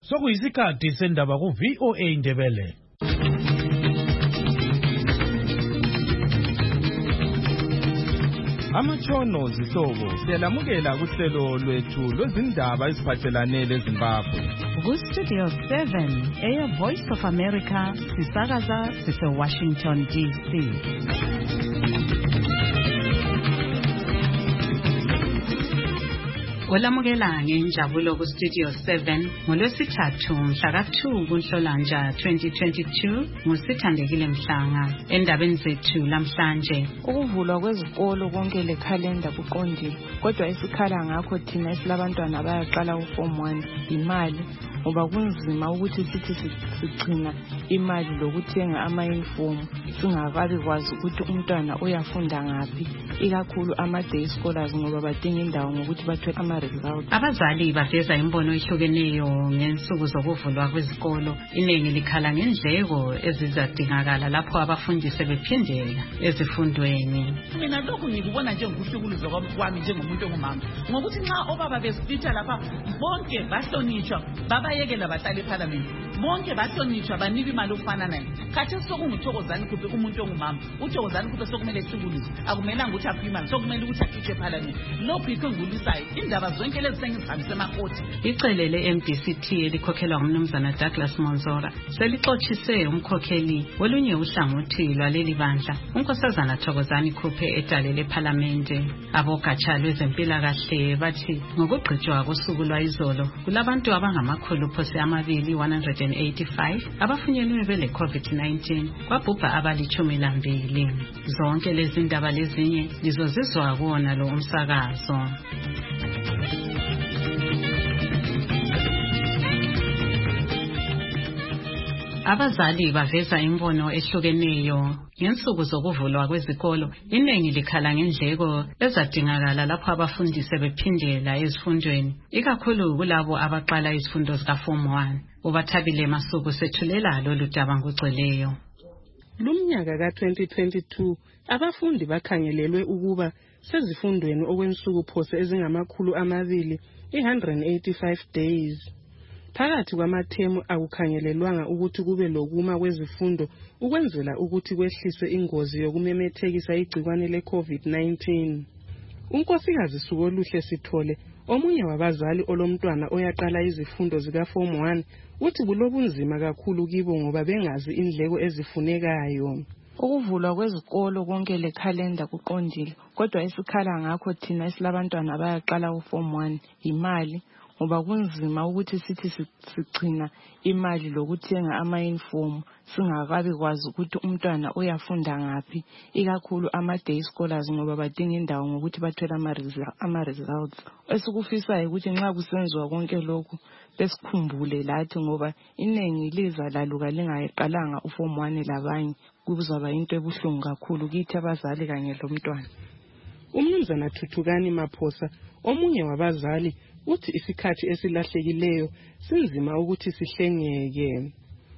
sokuyisikhathi sendaba ku V O A Indebele. Amatshono zihlobo siyalamukela kuhlelo lwethu lwezindaba eziphathelane leZimbabwe. Ku-Studio seven, Air Voice of America, sisakaza sise-Washington D C. Olamukela ngenjabulo ku-Studio seven ngolwesithathu mhla ka two kuNhlolanja twenty twenty-two ngusithandekile Mhlanga. Endabeni zethu lamhlanje, ukuvulwa kwezikolo konke le calendar kuqondile, kodwa isikhala ngakho thina esilabantwana bayaqala uform one imali, ngoba kunzima ukuthi sithi sigcina imali lokuthenga ama-uniform singakabi kwazi ukuthi umntwana uyafunda ngaphi, ikakhulu ama-day scholars ngoba badinga indawo ngokuthi bathole ama-results. Abazali baveza imbono ehlukeneyo ngensuku zokuvulwa kwezikolo. Iningi likhala ngendleko ezizadingakala lapho abafundi sebephindela ezifundweni. Mina lokhu ngikubona njengokuhlukuluza kwami njengomuntu ongumama, ngokuthi nxa obaba besipitha lapha bonke bahlonitshwa babayekela bahlale eParliament, bonke bahlonitshwa banika imali ofana naye. Khathesi sokunguthokozani kuphi kumuntu ongumama, uthokozani kuphi sokumele ehlukuluze, akumelanga ukuthi aphe imali, sokumele ukuthi akhitshwe eParliament. Lokhu yikho ngulisayo indaba zonke lezi sengizihambise emakoti. Icele le-M D C T elikhokhelwa ngumnumzana Douglas Monzora selixothise umkhokheli wolunye uhlangothi lwaleli bandla, unkosazana Thokozani Khuphe etale leParlamente. Abogatsha lwezempilakahle bathi ngokugqitshwa kosuku lwayizolo kulabantu abangamakhulu phose amabili one hundred eighty-five abafunyenwe bele COVID nineteen, kwabhubha abalichumi lambili. Zonke lezi ndaba lezinye lizozizwa kuwona lo umsakazo. Abazali baveza imbono ehlukeneyo ngensuku zokuvulwa kwezikolo. Iningi likhala ngendleko ezadingakala lapho abafundi sebephindela ezifundweni, ikakhulu kulabo abaqala izifundo zika form one. Ubathabile Masuku sethulela lolu daba ngogcweleyo. Lumnyaka ka twenty twenty-two abafundi bakhangelelwe ukuba sezifundweni okwensuku phose ezingamakhulu amabili one hundred eighty-five days. Phakathi kwamathemu akukhangelelwanga ukuthi kube lokuma kwezifundo ukwenzela ukuthi kwehliswe ingozi yokumemethekisa igcikwane le-COVID nineteen. Unkosikazi Sukoluhle Sithole, omunye wabazali olomntwana oyaqala izifundo zika form one, uthi kulobunzima kakhulu kibo ngoba bengazi indleko ezifunekayo. Ukuvulwa kwezikolo konke le calendar kuqondile, kodwa isikhala ngakho thina esilabantwana bayaqala uform one imali, ngoba kunzima ukuthi sithi sigcina imali lokuthenga ama-uniform singakabi kwazi ukuthi umntwana uyafunda ngaphi, ikakhulu ama-day scholars ngoba badinga indawo ngokuthi bathole ama-results. Esikufisayo ukuthi nxa kusenziwa konke lokhu besikhumbule lathi, ngoba iningi liza laluka lingaqalanga uform one labanye, kuzaba into ebuhlungu kakhulu kithi abazali kanye lomntwana. Umnumzana Thuthukani Maphosa, omunye wabazali, uthi isikhathi esilahlekileyo sinzima ukuthi sihlengeke.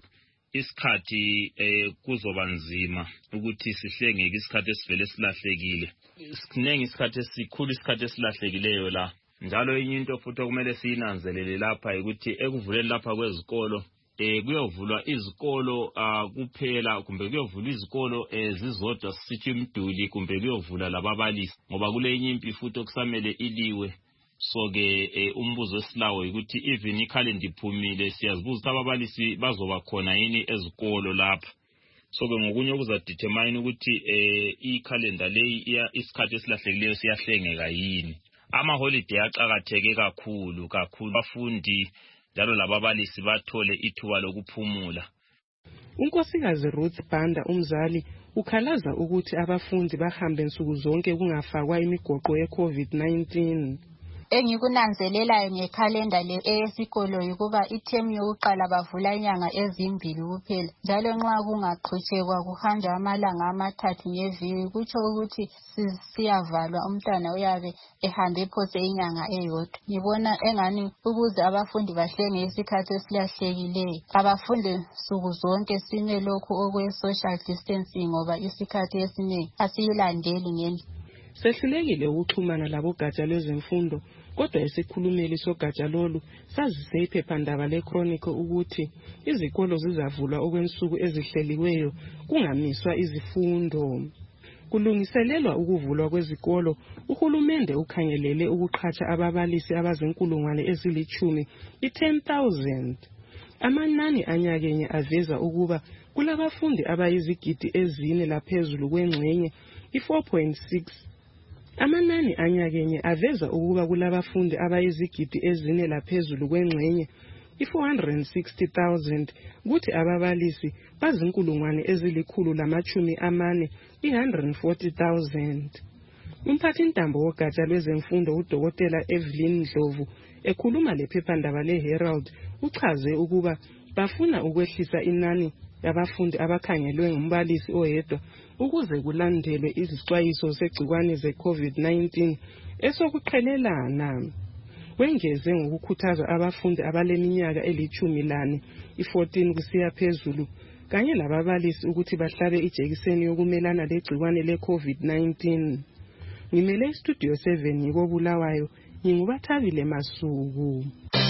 Isikhathi eh kuzoba nzima ukuthi sihlengeke isikhathi esivele silahlekile. Siningi isikhathi esikhulu isikhathi esilahlekileyo la. Njalo enye into futhi okumele siyinanzelele lapha ukuthi ekuvuleni lapha kwezikolo eh kuyovulwa izikolo uh, kuphela kumbe kuyovulwa izikolo ezizodwa sithi imduli kumbe kuyovula lababalisi, ngoba kule nyimpi futhi okusamele iliwe. So ke eh, umbuzo esilawo ukuthi even ikhalenda iphumile siyazibuza ukuthi ababalisi bazoba khona yini ezikolo lapha. So ke ngokunye okuzadetermine ukuthi eh ikhalenda leyi isikhathi esilahlekileyo siyahlengeka yini. Ama holiday aqakatheke kakhulu kakhulu abafundi njalo lababalisi bathole ithuba lokuphumula. Unkosikazi Ruth Banda umzali ukhalaza ukuthi abafundi bahambe nsuku zonke kungafakwa imigoqo ye-COVID nineteen. Engikunanzelelayo ngekhalenda le eyesikolo ukuba ithemu yokuqala bavula inyanga ezimbili kuphela, njalo nxa kungaqhutshekwa kuhanja amalanga amathathu ngeviki, kutsho ukuthi siyavalwa umntwana uyabe ehambe phose inyanga eyodwa. Ngibona engani ukuze abafundi bahlenge isikhathi esilahlekileyo abafundi nsuku zonke sime lokhu okwe social distancing, ngoba isikhathi esinengi asiyilandeli ngendlela. Sehlulekile ukuxhumana labogatsha lwezemfundo, kodwa isikhulumeli sogatsha lolu sazise iphephandaba le-Chronicle ukuthi izikolo zizavulwa okwensuku ezihleliweyo kungamiswa izifundo. Kulungiselelwa ukuvulwa kwezikolo, uhulumende ukhangelele ukuqhatsha ababalisi abazinkulungwane ezilithumi i-ten thousand. Amanani anyakenye aveza ukuba kulabafundi abayizigidi ezine laphezulu kwengxenye i-four point six. Amanani anyakenye aveza ukuba kulabafundi abayizigidi ezine laphezulu kwengxenye i-four hundred sixty thousand, kuthi ababalisi bazinkulungwane ezilikhulu lamachumi amane i-one hundred forty thousand. Umphathintambo wogatsha lwezemfundo uDokotela Evelyn Ndlovu ekhuluma lephephandaba le-Herald uchaze ukuba bafuna ukwehlisa inani yabafundi abakhangelwe ngumbalisi oyedwa ukuze kulandelwe izixwayiso zegcikwane ze-COVID nineteen esokuqhelelana. Wengeze ngokukhuthaza abafundi abaleminyaka elithumi lane i-fourteen kusiya phezulu kanye lababalisi ukuthi bahlabe ijekiseni yokumelana legcikwane le-COVID nineteen. Ngimele iStudio seven ngiko Bulawayo, ngingubathabile Masuku.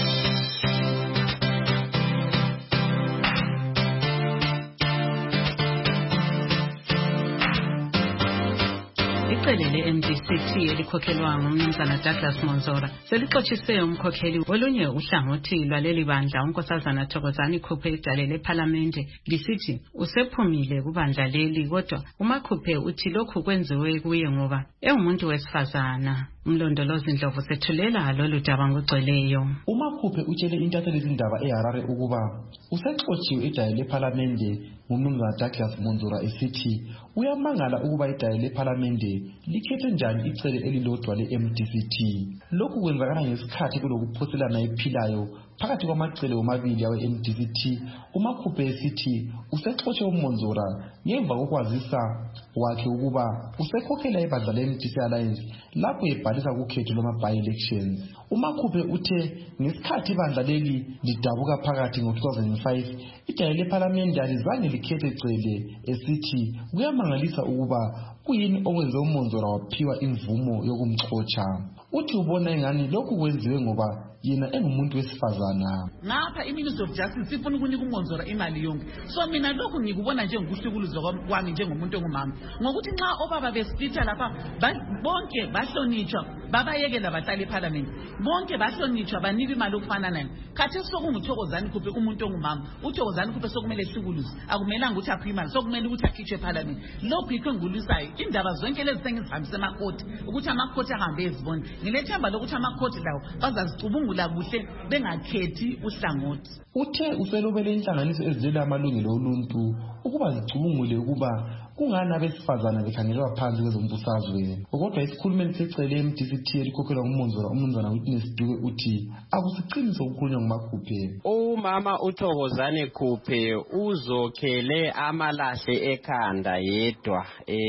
Icele le-M D C T elikhokhelwa ngumnumzana Douglas Monzora selixotshiswe umkhokheli wolunye uhlangothi lwaleli bandla unkosazana Thokozani Khuphe edale lephalamende lisithi usephumile kubandla leli, kodwa uMakhuphe uthi lokhu kwenziwe kuye ngoba engumuntu wesifazana. Umlondolozi Ndlovu sethulela lolu daba ngogcweleyo. uMakhuphe utshele intatheli izindaba eHarare ukuba usexotshiwe edale lephalamende ngumnumzana Douglas Monzora esithi uyamangala ukuba idale lephalamende likhethe njani icele elilodwa le-M D C T. Lokhu kwenzakala ngesikhathi kulokuphoselana ephilayo phakathi kwamacele omabili awe-M D C T. uMakhuphe esithi usexotshe uMonzora ngemva kokwazisa wakhe ukuba usekhokhela ibandla le-M D C Alliance lapho ebhalisa kukhetho lwama-by-elections. uMakhuphe uthe ngesikhathi ibandla leli lidabuka phakathi ngo-two thousand five idale lephalamende alizange likhethe cele, esithi kuyamangalisa ukuba kuyini okwenze uMonzora waphiwa imvumo yokumxotsha. Uthi ubona engani lokhu kwenziwe ngoba yena engumuntu wesifazana. Ngapha iMinistry of Justice ifuna ukunika uMonzora imali yonke. So mina lokhu ngikubona njengokuhlukuluzwa kwami njengomuntu ongumama. Ngokuthi nxa obaba besplita lapha bonke bahlonitshwa babayekela bahlala eParliament. Bonke bahlonitshwa banika imali okufana nayo. Khathi sokunguthokozani Khuphe umuntu ongumama. uThokozani Khuphe sokumele ehlukuluze. Akumelanga ukuthi aphe imali, sokumele ukuthi akhitshwe eParliament. Lokhu yikho ngulusayo. Indaba zonke lezi sengizihambise emakhoti ukuthi amakhoti ahambe ezibona. Ngilethemba lokuthi amakhoti lawo bazazicubungula kuhle bengakhethi uhlangothi. Uthe uselobele inhlanganiso ezilela amalungelo oluntu ukuba zicubungule ukuba kungani abesifazana bekhangelwa phansi kwezombusazwe. Kodwa isikhulumeli secele M D C T elikhokhelwa nguMonzora umnumzana Witness Duke uthi akusiqiniso ukukhulunywa nguMakhuphe. Umama uThokozani Khuphe uzokhele amalahle ekhanda yedwa.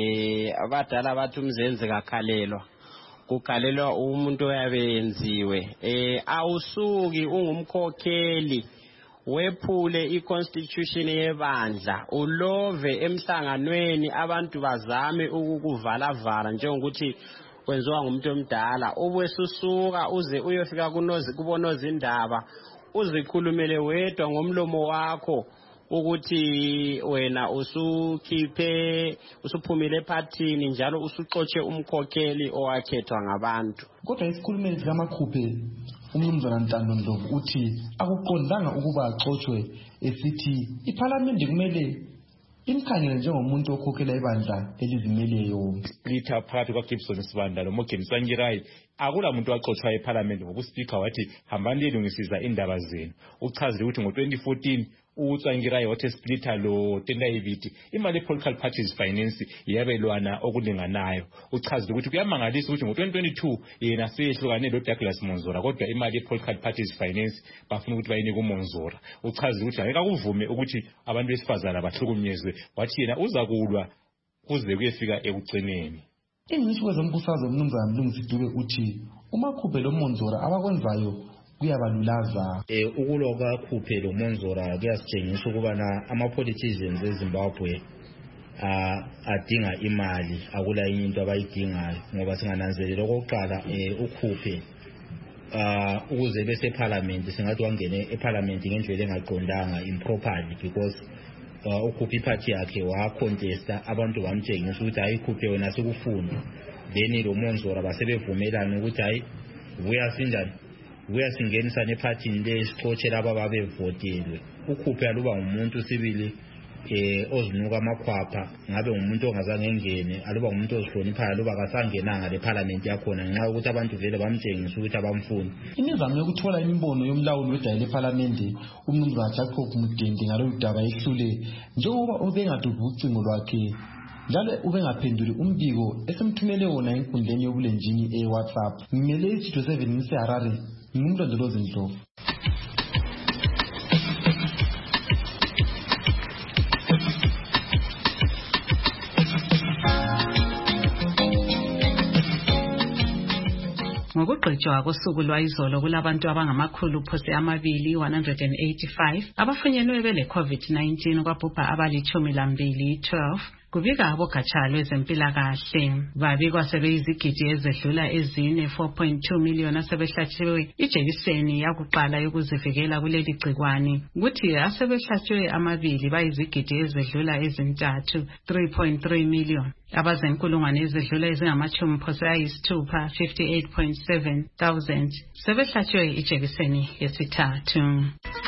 Eh abadala bathi umzenze kakhalelwa. Kukhalelwa umuntu oyabenziwe. Eh awusuki ungumkhokheli wephule iconstitution yebandla ulove emhlanganweni abantu bazame ukukuvala vala njengokuthi kwenziwa ngumuntu omdala, ubwesusuka uze uyofika kunozi kubonoza indaba uzikhulumele wedwa ngomlomo wakho ukuthi wena usukhiphe usuphumile ephathini njalo usuxotshe umkhokheli owakhethwa ngabantu. Kodwa isikhulumeli sikaMakhuphe umnumzana Ntando Ndlovu uthi akuqondanga ukuba axotshiwe, esithi iParliament kumele imkhangele njengomuntu okhokhela ibandla elizimeleyo. Litha phakathi kwaGibson Sibanda loMorgan Tsvangirai akula muntu waxotshiwa eParliament ngokuspeaker wathi hambani lilungisiza indaba zenu. Uchazile ukuthi ngo twenty fourteen uTsvangirai wathi splitter lo Tendayiviti imali political parties finance yabelwana okulinganayo. Uchazile ukuthi kuyamangalisa ukuthi ngo twenty twenty-two yena seyehlukane lo Douglas Monzora kodwa imali political parties finance bafuna ukuthi bayinike uMonzora. Uchazile ukuthi ayeka kuvume ukuthi abantu besifazana bahlukunyezwe, wathi yena uzakulwa kuze kuyefika ekugcineni. Ingcitshi kwezombusazwe umnumzana Mlungisi Dube uthi uMakhuphe lo Monzora abakwenzayo kuyabalulaza. Eh ukulwa kwaKhuphe lo Monzora kuyasitshengisa ukuba na ama politicians eZimbabwe ah adinga imali akula into abayidingayo, ngoba singananzelela okokuqala eh uKhuphe uh ukuze bese parliament singathi wangene eparliament ngendlela engaqondanga improperly because uh, ukhupha iphathi yakhe wa contesta abantu bamtshengisa ukuthi ayikhuphe wena sekufunda then lo Monzora basebevumelana ukuthi hayi buya sinjani buya singenisa nephathini lesixoxela ababa bevotelwe ukhuphe aluba umuntu sibili eh ozinuka amakhwapha ngabe umuntu ongazange engene aluba umuntu ozihlonipha aluba kasangenanga leparliament yakhona nxa ukuthi abantu vele bamtshengisa ukuthi abamfuni. Imizamo yokuthola imibono yomlawuli wedaya leparliament umnumzana Jacob Mudende ngalolu daba ehlule njengoba ubengaduduza ucingo lwakhe njalo ubengaphenduli umbiko esemthumele wona enkundleni yobulenjini e-WhatsApp. Ngimele iStudio seven ngiseHarare ngumlondolozi Ndlovu. Ngokugqitshwa kosuku lwayizolo kulabantu abangamakhulu phose amabili one hundred eighty-five abafunyenwe bele COVID nineteen kwabhubha abalichumi lambili twelve kubika abogatsha lwezempilakahle babikwa sebeyizigidi ezedlula ezine four point two million asebehlatshiwe ijekiseni yakuqala yokuzivikela kuleli gcikwane kuthi asebehlatshwe amabili bayizigidi ezedlula ezintathu three point three million abazenkulungwane ezedlula ezingamachumi phose ayisithupha fifty-eight point seven thousand sebehlatshwe ijekiseni yesithathu.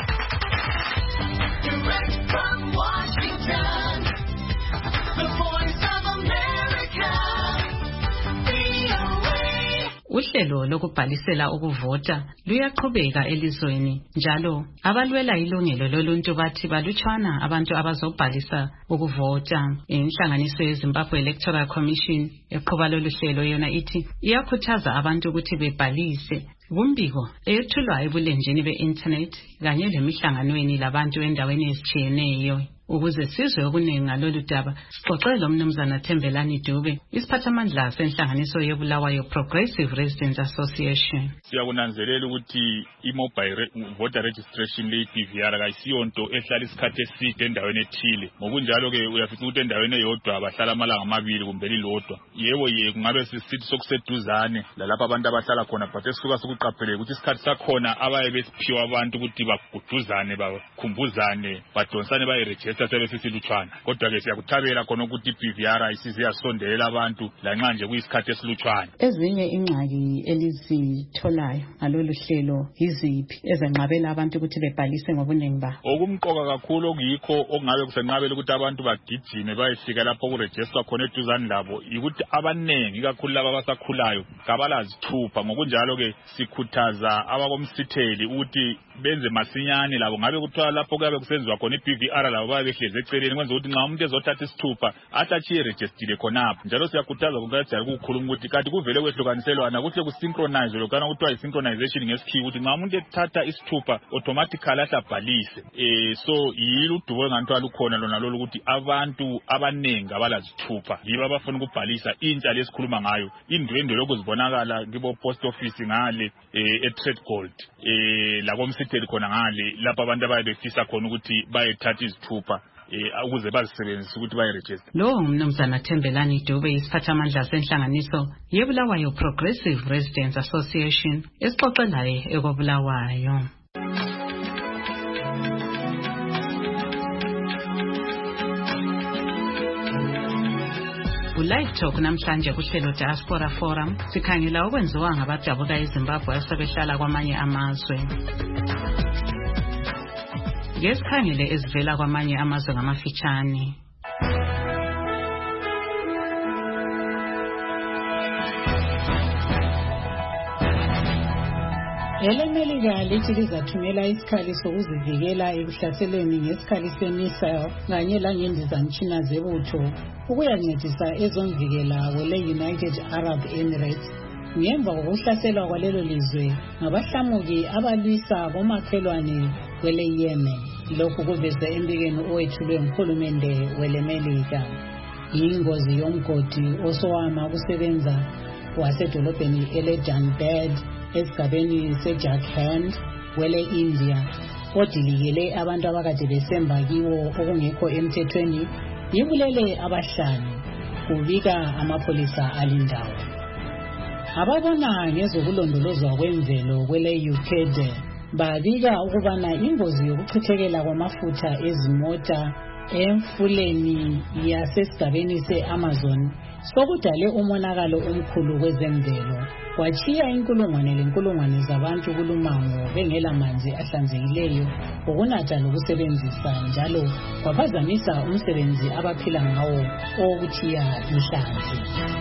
Uhlelo lokubhalisela ukuvota luyaqhubeka elizweni njalo abalwela ilungelo loluntu bathi balutshwana abantu abazobhalisa ukuvota. Inhlanganiso yeZimbabwe Electoral Commission eqhuba lolu hlelo yona ithi iyakhuthaza abantu ukuthi bebhalise kumbiko eyethulwa ebulenjini be-internet kanye lemihlanganweni labantu endaweni ezitshiyeneyo. Ukuze sizwe okuningi ngalolu daba sixoxe lo mnumzana Thembelani Dube isiphathamandla senhlanganiso yebulawayo Progressive Residents Association. Siyakunanzelela ukuthi i-mobile voter registration le P V R kayisiyonto ehlala isikhathi eside endaweni ethile. Ngokunjalo ke uyafica ukuthi endaweni eyodwa abahlala amalanga amabili kumbe lilodwa. Yebo ye kungabe sisithi sokuseduzane lalapha abantu abahlala khona but esikuka sokuqapheleka ukuthi isikhathi sakhona abaye besiphiwa abantu ukuthi baguduzane bakhumbuzane badonsane bayiregister sebesisilutshwana. Kodwa ke siyakuthabela khona ukuthi i-P V R ayisize yasondelela abantu lanxa nje kuyisikhathi esilutshwana. Ezinye ingxaki elizitholayo ngalolu hlelo yiziphi ezenqabela abantu ukuthi bebhalise ngobuningi ba? Okumqoka kakhulu okuyikho okungabe kusenqabela ukuthi abantu bagijime bayefika lapho kuregister khona eduzane labo ukuthi abanengi kakhulu laba abasakhulayo kabalazithupha. Ngokunjalo ke sikhuthaza abakomsitheli ukuthi benze masinyane labo ngabe kuthiwa lapho kuyabe kusenziwa khona i-P V R labo babe behleze eceleni kwenza ukuthi nxa umuntu ezothatha isithupha athachiye registered khonapho. Njalo siyakhuthaza kungathi ukukhuluma ukuthi kanti kuvele kwehlukaniselwana kuhle kusynchronize lokana kuthiwa i-synchronization ngesikhiwo ukuthi nxa umuntu ethatha isithupha automatically ahlabhalise. Eh so yilo udubo ngantwa lukhona lona lolu ukuthi abantu abanengi abalazithupha yiba abafuna ukubhalisa intsha lesikhuluma ngayo indwendwe lokuzibonakala kibo post office ngale eh e-Trade Gold eh lakomsitheli khona ngale lapha abantu abayebefisa khona ukuthi bayethatha izithupha eh ukuze bazisebenzise ukuthi bayiregister. Lo mnumzana Thembelani Dube isiphathamandla senhlanganiso yebulawayo Progressive Residents Association esixoxelayo ekobulawayo. Live Talk namhlanje kuhlelo Diaspora Forum sikhangela okwenziwa ngabadabuka eZimbabwe asebehlala kwamanye amazwe. Ngesikhangele ezivela kwamanye amazwe ngamafitshane. EleMelika lithi lizathumela isikhali sokuzivikela ekuhlaseleni ngesikhali se-missile kanye langendizamtshina zebutho ukuyancedisa ezomvikela kwele-United Arab Emirates ngemva kokuhlaselwa kwalelo lizwe ngabahlamuki abalwisa komakhelwane kwele-Yemen. Lokhu kuveze embikweni owethulwe nguhulumende weleMelika. Ingozi yomgodi osowama kusebenza wasedolobheni ele-Dunbad esigabeni seJharkhand kwele-India odilikele abantu abakade besemba kiwo okungekho emthethweni yibulele abahlanu kubika amapholisa alindawo. Ababona ngezokulondolozwa kwemvelo kwele U K D babika ukubana ingozi yokuchithekela kwamafutha ezimota emfuleni yasesigabeni se-Amazon sokudale umonakalo omkhulu kwezemvelo, kwachiya inkulungwane lenkulungwane zabantu kulumango bengela manzi ahlanzekileyo ukunatha lokusebenzisa, njalo kwaphazamisa umsebenzi abaphila ngawo owokuthiya inhlanzi.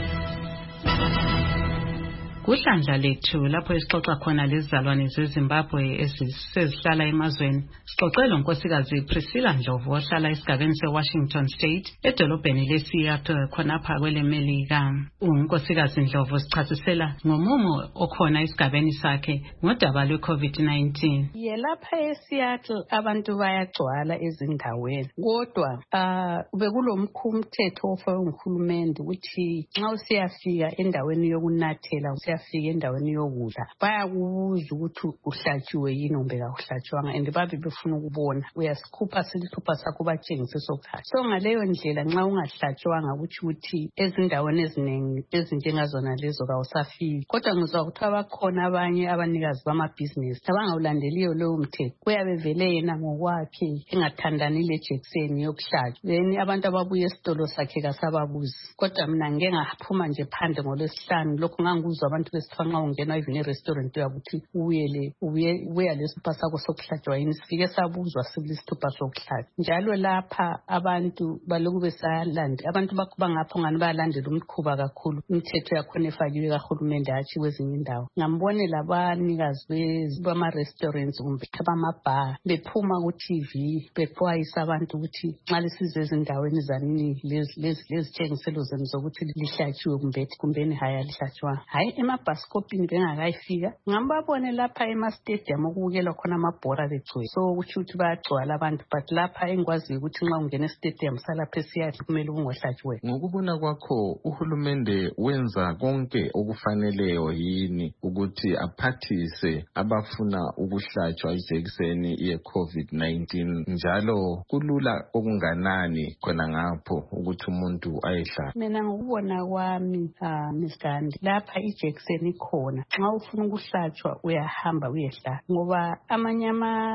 Kuhlandla lethu lapho esixoxa khona lezizalwane zeZimbabwe ezisezihlala emazweni, sixoxela unkosikazi Priscilla Ndlovu ohlala esigabeni seWashington State edolobheni leSeattle khonapha kwele Melika. Unkosikazi Ndlovu sichasisela ngomumo okhona esigabeni sakhe ngodaba lwe-COVID nineteen. Yelapha eSeattle abantu bayagcwala ezindaweni, kodwa uh, bekulomthetho ofakwe nguhulumende ukuthi nxa usiyafika endaweni yokunathela yafika endaweni yokudla bayakubuza ukuthi uhlatshiwe yini kumbe awuhlatshwanga, and babe befuna ukubona uyasikhupha silithupha sakho batshengise sokuthatha. So ngaleyo ndlela nxa ungahlatshwanga kuthi ukuthi ezindaweni eziningi ezinjengazona lezo kawusafiki. Kodwa ngizwa ukuthi abakhona abanye abanikazi bamabhizinisi abangawulandeliyo leyo mthetho, kuyabe vele yena ngokwakhe engathandani le jekiseni yokuhlatshwa, then abantu ababuye esitolo sakhe kasababuzi. Kodwa mina ngeke ngaphuma nje phandle ngolwesihlanu lokhu nganguzwa abantu besifanga ungena even e-restaurant yabuthi uyele ubuya lesipha sakho sokuhlatshwa yini, sifike sabuzwa silisithupha sokuhlatshwa. Njalo lapha abantu baloku besalandi, abantu bakuba ngapho ngani bayalandela umkhuba kakhulu imithetho yakhona efakiwe kahulumende hatshi kwezinye indawo. Ngambone labanikazi bama-restaurants kumbe abama-bar bephuma ku-T V bexwayisa abantu ukuthi nxa lisize ezindaweni zanini lezitshengiselo zenu zokuthi lihlatshiwe kumbe kumbeni hayi alihlatshwanga. Hayi emabhasikopini bengakayifika ngambabone lapha ema-stadium okubukelwa khona amabhora begcwele, so kutsho ukuthi bayagcwala abantu, but lapha engikwaziyo ukuthi nxa ungena e-stadium salapha eSeattle kumele ungohlatshiwe. Ngokubona kwakho uhulumende wenza konke okufaneleyo yini ukuthi aphathise abafuna ukuhlatshwa ijekiseni ye-COVID nineteen, njalo kulula okunganani khona ngapho ukuthi umuntu ayehlatshwe? Mina ngokubona kwami ah Miss Gandhi, lapha ijekiseni ikhona, nxa ufuna ukuhlatshwa uyahamba uyehla, ngoba amanye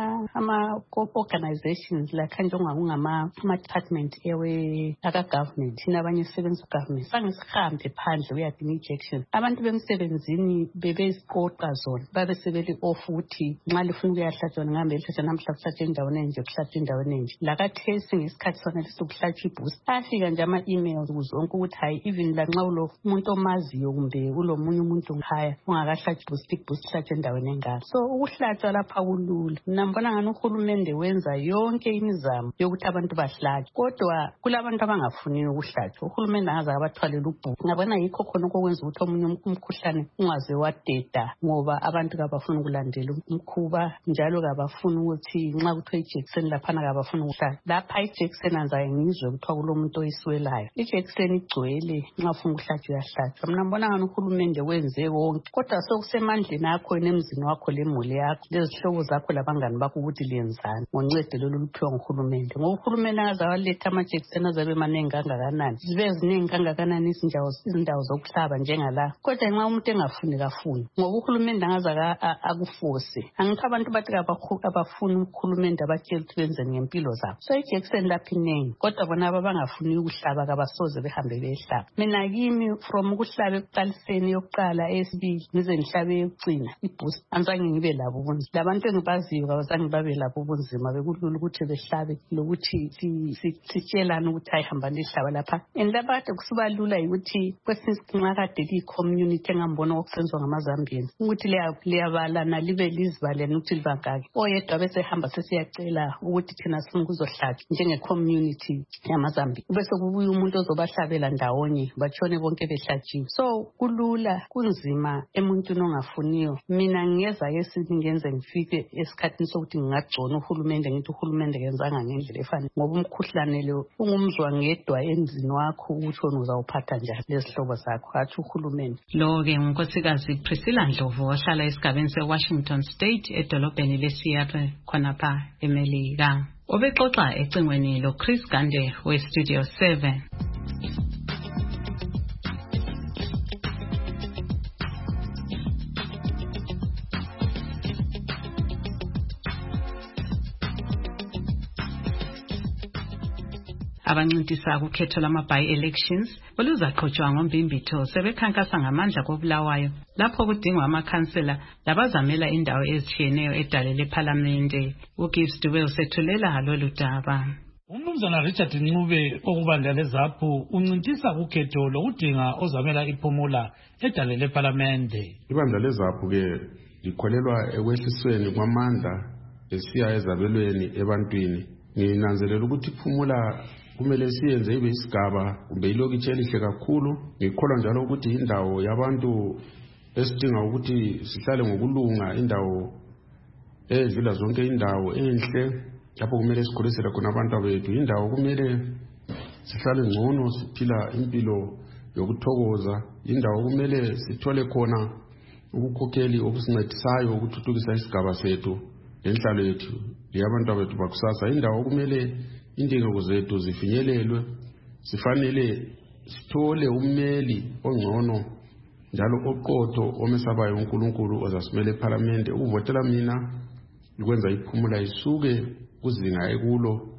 ama organizations lakha njengama ama department ewe aka government thina abanye sebenza government sangisihambe phandle uyadinga injection, abantu bemsebenzini bebesiqoqa zona babe sebeli off ukuthi nxa lifuna ukuyahlatshwa ngihambe ehlatshwa namhla kuhlatshwa endaweni enje kuhlatshwa endaweni enje. Lakathesi ngesikhathi sona lesokuhlatshwa ibooster afika nje ama-emails kuzonke ukuthi hayi even lanxa ulo umuntu omaziyo kumbe kulomunye umuntu ngikhaya ungakahlatshwa ibooster ibooster hlatshwa endaweni engaka. So ukuhlatshwa lapha kulula. Mina ngibona ngani uhulumende wenza yonke imizamo yokuthi abantu bahlatshwe, kodwa kulabantu abangafuni ukuhlatshwa. Uhulumende angaze abathwalele ubhuku. Ngabona yikho khona okwenza ukuthi omunye umkhuhlane ungaze wadeda, ngoba abantu kabafuna ukulandela umkhuba, njalo kabafuni ukuthi nxa kuthiwa ijekiseni laphana kabafuna ukuhlatshwa. Lapha ijekiseni anzaye ngizwe kuthiwa kulomuntu oyiswelayo, ijekiseni igcwele nxa ufuna ukuhlatshwa uyahlatshwa. Mina ngibona ngani uhulumende wenze konke, kodwa sokusemandleni akho emzini wakho lemuli yakho lezihlobo zakho labangani bakho ukuthi lenzani ngoncedo lolu luphiwa nguhulumende. Ngoba uhulumende angaze awaletha amajekiseni azabe maningi kangakanani, zibe ziningi kangakanani izindawo zokuhlaba njengala, kodwa nxa umuntu engafuni kafuni, ngoba uhulumende angaze akufose. Angithi abantu bathi abafuni uhulumende abatshela ukuthi benzeni ngempilo zabo. So ijekiseni lapha inengi, kodwa bona abangafuni ukuhlaba kabasoze behambe behlaba. Mina kimi from ukuhlaba ekuqaliseni yokuqala esibili ngize ngihlabe yokucina ibooster anzange ngibe labo ubunzima. Labantu engibaziyo kabazange babe labo ubunzima, bekulula ukuthi behlabe lokuthi sitshelane ukuthi ayihamba lihlaba lapha. And lapha kusuba lula ukuthi kwesinye nxa kade liyi-community engambona okusenzwa ngamazambians ukuthi liyabalana libe lizibalene ukuthi libangaki. Oyedwa bese hamba sesiyacela ukuthi thina sifuna ukuzohlatshwa njenge-community yamazambi, bese kubuya umuntu ozobahlabela ndawonye batshone bonke behlatshiwe. So kulula kunzima emuntwini ongafuniyo. Mina ngiyeza yesini ngenze ngifike esikhathini sokuthi ngingagcona uhulumende ngithi uhulumende kenzanga ngendlela efanele, ngoba umkhuhlane lo ungumzwa ngedwa emzini wakho ukuthi wona uzawuphatha njani lezihlobo zakho hatshi uhulumende. Lo-ke ngunkosikazi Priscilla Ndlovu ohlala esigabeni se-Washington State edolobheni leSeattle khonapha eMelika, obexoxa ecingweni lo-Chris Gande we-Studio seven. abancintisa kukhetho lama-by-elections oluzaqhutshwa ngoMbimbitho sebekhankasa ngamandla koBulawayo lapho kudingwa amakhansela labazamela indawo ezitshiyeneyo edale lephalamende. uGibbs Dube usethulela lolu daba. Umnumzana Richard Ncube okubandla lezaphu uncintisa kukhetho lokudinga ozamela iphumula edale lephalamende. Ibandla lezaphu ke likholelwa ekwehlisweni kwamandla esiya ezabelweni ebantwini. Nginanzelela ukuthi iphumula kumele siyenze ibe isigaba kumbe ilokitshi elihle kakhulu. Ngikholwa njalo ukuthi indawo yabantu esidinga ukuthi sihlale ngokulunga, indawo edlula zonke, indawo enhle lapho kumele sikhulisele khona abantu bethu, indawo kumele sihlale ngcono siphila impilo yokuthokoza, indawo kumele sithole khona ukukhokheli okusincedisayo ukuthuthukisa isigaba sethu lenhlalo yethu leyabantu bethu bakusasa, indawo kumele indingo zethu zifinyelelwe, sifanele sithole ummeli ongcono njalo oqotho omesabayo uNkulunkulu ozasimela ePhalamende. Ukuvotela mina ikwenza iphumula isuke kuzinga ekulo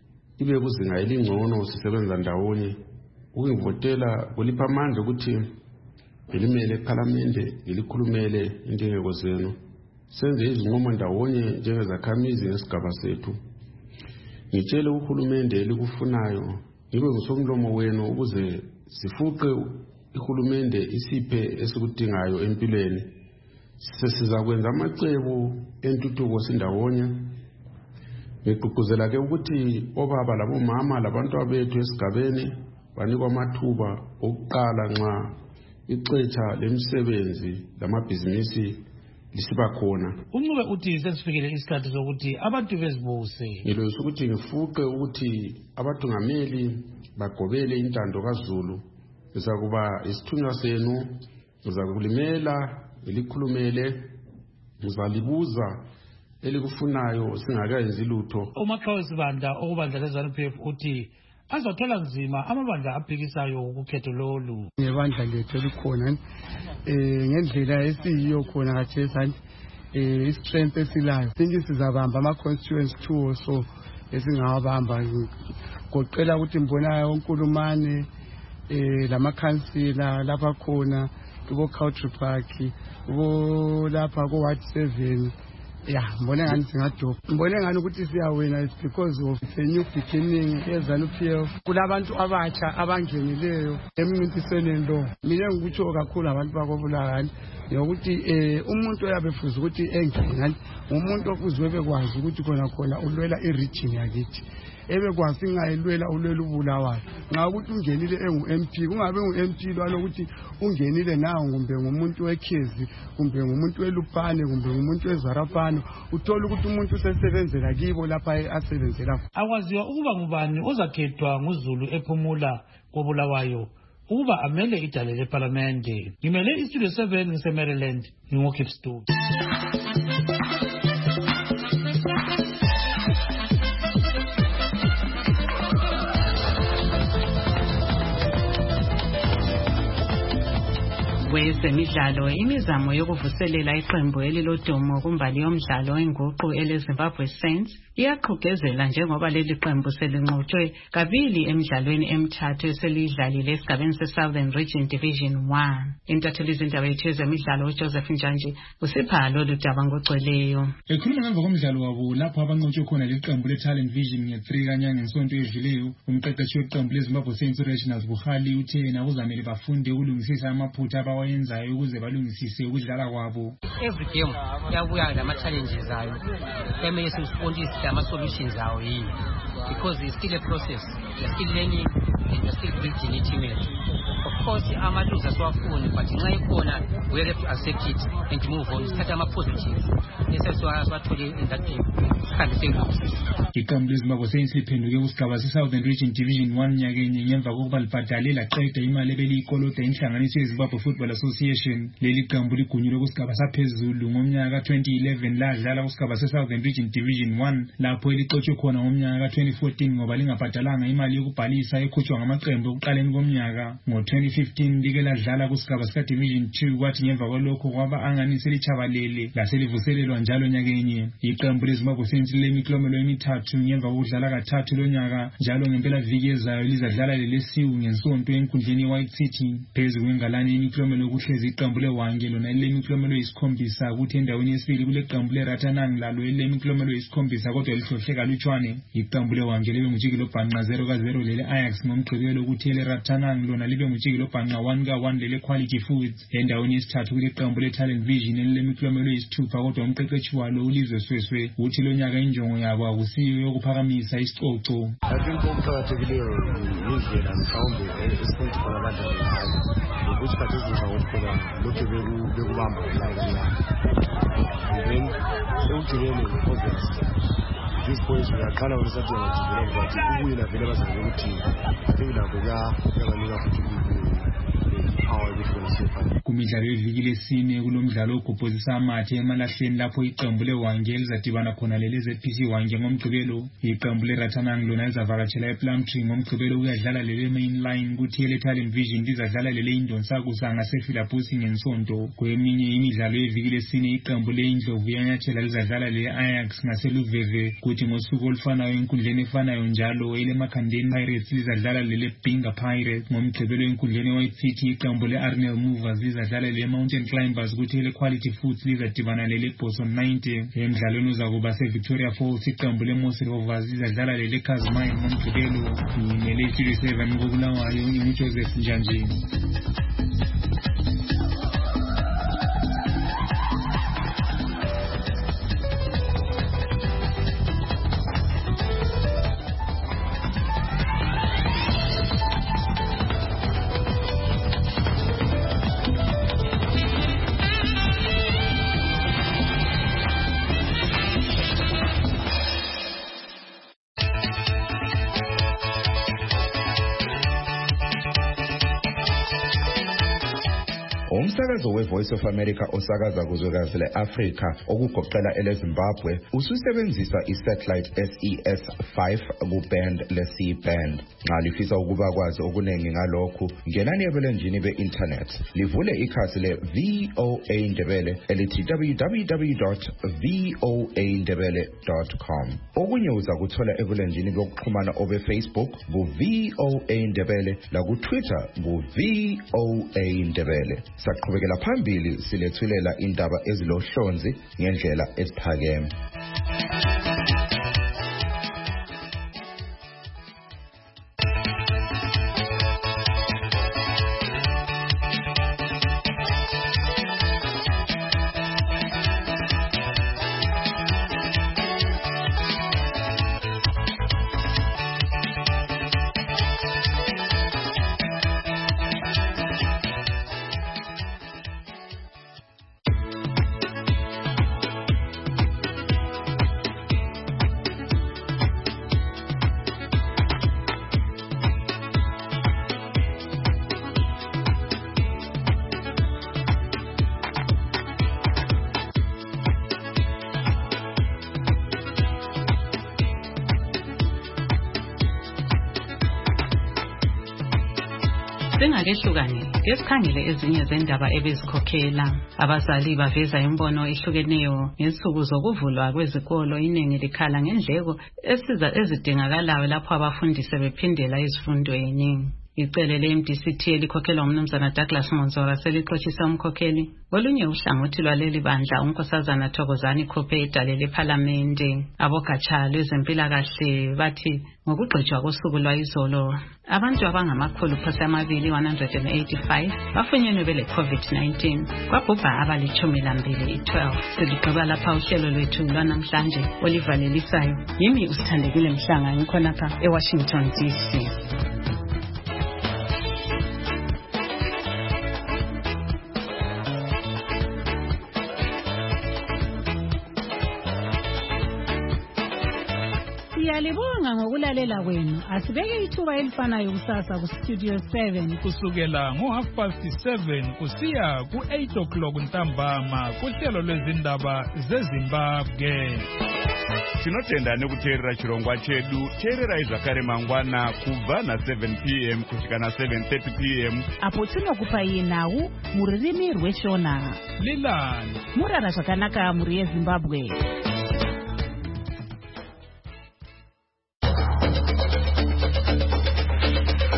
ibe kuzinga elingcono, sisebenza ndawonye. Ukuvotela kulipha amandla ukuthi ngilimele ePhalamende, ngilikhulumele indingeko zenu, senze izinqumo ndawonye njengezakhamizi ngesigaba sethu. Ngitshele uhulumende elikufunayo, ngibe ngusomlomo wenu ukuze sifuqe ihulumende isiphe esikudingayo empilweni. Sesizakwenza amacebo entuthuko sindawonye. Ngigqugquzela ke ukuthi obaba labomama labantu abethu esigabeni banikwa amathuba okuqala nxa ixetsha lemisebenzi lamabhizinisi lisiba khona. Uncube uthi sesifikele isikhathi sokuthi abantu bezibuse. Ngiloyisa ukuthi ngifuqe ukuthi abathungameli bagobele intando kaZulu. Ngizakuba isithunywa senu, ngizakulimela, ngilikhulumele, ngizalibuza elikufunayo singakayenzi lutho. uMaqhawe Sibanda okubandla leZANU P F uthi azathola nzima amabandla aphikisayo ukukhetho lolu. Ngebandla lethu elikhona eh ngendlela esiyiyo khona kathesani eh istrength esilayo sinje sizabamba ama constituents two so esingawabamba goqela ukuthi mbona uNkulumane eh lamakhansila lapha khona kubo Country Park kubo lapha ko Ward seven. Yeah, mbone ngani singajob. Mbone ngani ukuthi siyawena is because of the new beginning eZANU P F. Kulabantu abatsha abangenileyo emincintisweni lo. Mina ngikutsho kakhulu abantu bakobulakani yokuthi eh umuntu oyabefuza ukuthi engene umuntu okuzwe bekwazi ukuthi khona khona ulwela iregion yakithi. Ebekwazi ngayilwela ulwela uBulawayo. Nxa ukuthi ungenile engu-M P kungabe ngu-M P lwana ukuthi ungenile nawo kumbe ngumuntu wekhezi kumbe ngumuntu welupane kumbe ngumuntu weZarapano, uthola ukuthi umuntu usesebenzela kibo lapha asebenzela. Akwaziwa ukuba ngubani ozakhethwa nguZulu ephumula koBulawayo ukuba amele idale lePhalamende. Ngimele iStudio seven ngiseMaryland, ngingoGibbs Dube. Kwezemidlalo, imizamo yokuvuselela iqembu elilodumo kumbali yomdlalo wenguqu eleZimbabwe Saints iyaqhugezela njengoba leli qembu selinqotshwe kabili emidlalweni emithathu eselidlalile esigabeni se-Southern Region Division one. Intatheli izindaba yethu yezemidlalo uJoseph Njanje usipha lolu daba ngogcweleyo. Ekhuluma ngemva komdlalo wabo lapho abanqotshwe khona leqembu le-Talent Vision nge-three kanyanga ngesonto edluleyo, umqeqeshi weqembu leZimbabwe Saints Regionals Buhali uthe nakuzamele bafunde ukulungisisa amaphutha abawayenzayo ukuze balungisise ukudlala kwabo. Every game yabuya lama-challenges ayo emele siwufundise ama-solutions awo yini, because it's still a process, you're still learning and you're still building a team. Of course ama-lose asiwafuni, but nxa ikhona we have to accept it and move on, sithatha ama-positives esesiwathole in that game sikhambise ngokusisa. Iqembu leZimbabwe Saints liphenduke kusigaba se-Southern Region Division one nyakenye ngemva kokuba libhadale laqeda imali ebeliyikoloda inhlanganiso yeZimbabwe Football Association. Leli qembu ligunyulwe kusigaba saphezulu ngomnyaka twenty eleven ladlala kusigaba se-Southern Region Division one lapho elixotshwe khona ngomnyaka twenty fourteen ngoba lingabhadalanga imali yokubhalisa ekhutshwa ngamaqembu ekuqaleni komnyaka. Ngo twenty twenty fifteen like ladlala kusigaba sika Division two kwathi ngemva kwalokho kwaba anganise lichabalele laselivuselelwa njalo nyakenye. Iqembu leZimbabwe Saints lemiklomelo emithathu ngemva kokudlala kathathu lonyaka njalo ngempela viki ezayo lizadlala lelesiwu ngensonto enkundleni yeWhite City. Phezu kwengalane yemiklomelo kuhlezi iqembu leWange lona lemiklomelo isikhombisa kuthi endaweni yesibili kule qembu leRatanang lalo lemiklomelo isikhombisa kodwa lihlohleka lutshwane. Iqembu leWange libe ngujikilo bhanqa zero ka zero lele Ajax ngomgqibelo kuthi leRatanang lona libe ngujikilo bhanqa one ka one lele Quality Foods. Endaweni yesithathu kule qembu leTalent Vision lemiklomelo isithupha kodwa umqeqeshi walo uLizwe Sweswe uthi lonyaka injongo yabo akusiyo yokuphakamisa isicoco. Okuqakathekileyo yindlela mhlawumbe esifundi khona abadlali ngayo ukuthi bathezisa ngokukhona lokhu bekubamba la then ekugcineni obvious this boys uyaqala ukusathi ngajibela ukuthi ukuyila vele bazabe ukuthi ingilabo yabanika futhi kumidlalo yeviki lesine kulomdlalo ogubhozisa amathe emalahleni lapho iqembu leWange lizadibana khona lele-Z P C Wange ngomgqibelo. Iqembu leRatanang lona lizavakatshela ePlumtree ngomgqibelo ukuyadlala lele Main Line kuthi eleTalent Vision lizadlala lele Indonsakusa ngasePhilaphusi ngensonto. Kweminye imidlalo yeviki lesine iqembu leIndlovu yanyathela lizadlala lele Ajax ngaseLuveve kuthi ngosuku olufanayo enkundleni efanayo njalo eleMakhandeni Pirates lizadlala lele Binga Pirates. Ngomgqibelo enkundleni White City iqembu le-Arnell Movers lizadlala le-Mountain Climbers kuthi ele-Quality Foods lizadibana lele-Boson ninety. Emdlalweni uzakuba se-Victoria Falls iqembu le-Moss Rovers lizadlala lele-Kazmine ngomgqibelo. Nele-Studio seven koBulawayo ngimuJoseph Njanjini. Umsakazo we-Voice of America osakaza kuzwekazi le-Afrika okugoqela ele-Zimbabwe ususebenzisa i-satellite S E S five ku-band le-C band. Nxa lifisa ukuba kwazi okuningi ngalokhu, ngenani ebulenjini be-internet livule ikhasi le-V O A Ndebele elithi w w w dot v o a ndebele dot com. Okunye uza kuthola ebulenjini bokuxhumana obe-Facebook ku-V O A Ndebele laku-Twitter ku-V O A Ndebele. Saqhubekela phambili silethulela indaba ezilohlonzi ngendlela esiphakeme. Singakehlukane ngesikhangele ezinye zendaba ebezikhokhela. Abazali baveza imbono ehlukeneyo ngezinsuku zokuvulwa kwezikolo, iningi likhala ngendleko esiza ezidingakalayo lapho abafundi sebephindela ezifundweni. Icele le-M D C T elikhokhelwa ngumnumzana Douglas Monzora selixoshisa umkhokheli olunye uhlangothi lwaleli bandla unkosazana Thokozani Khuphe edalele ePhalamende. Abogatsha lwezempilakahle bathi ngokugxotshwa kosuku lwayizolo abantu abangamakhulu phose amabili one hundred eighty-five bafunyenwe bele COVID nineteen kwabhubha abalichumi lambili twelve. Siligqiba lapha uhlelo lwethu lwanamhlanje olivalelisayo. Yimi usithandekile Mhlanga ngikhonapha eWashington D C. Siyalibonga ngokulalela kwenu. Asibeke ithuba elifanayo kusasa ku Studio seven kusukela ngo half past seven kusiya ku eight o'clock ntambama kuhlelo lwezindaba zeZimbabwe. tinotenda nekuteerera chirongwa chedu. Teererai zvakare mangwana kubva na-seven p m kusvika na-seven thirty p m apo tinokupai nhau mururimi rweshona. Lilan murara zvakanaka muri yeZimbabwe.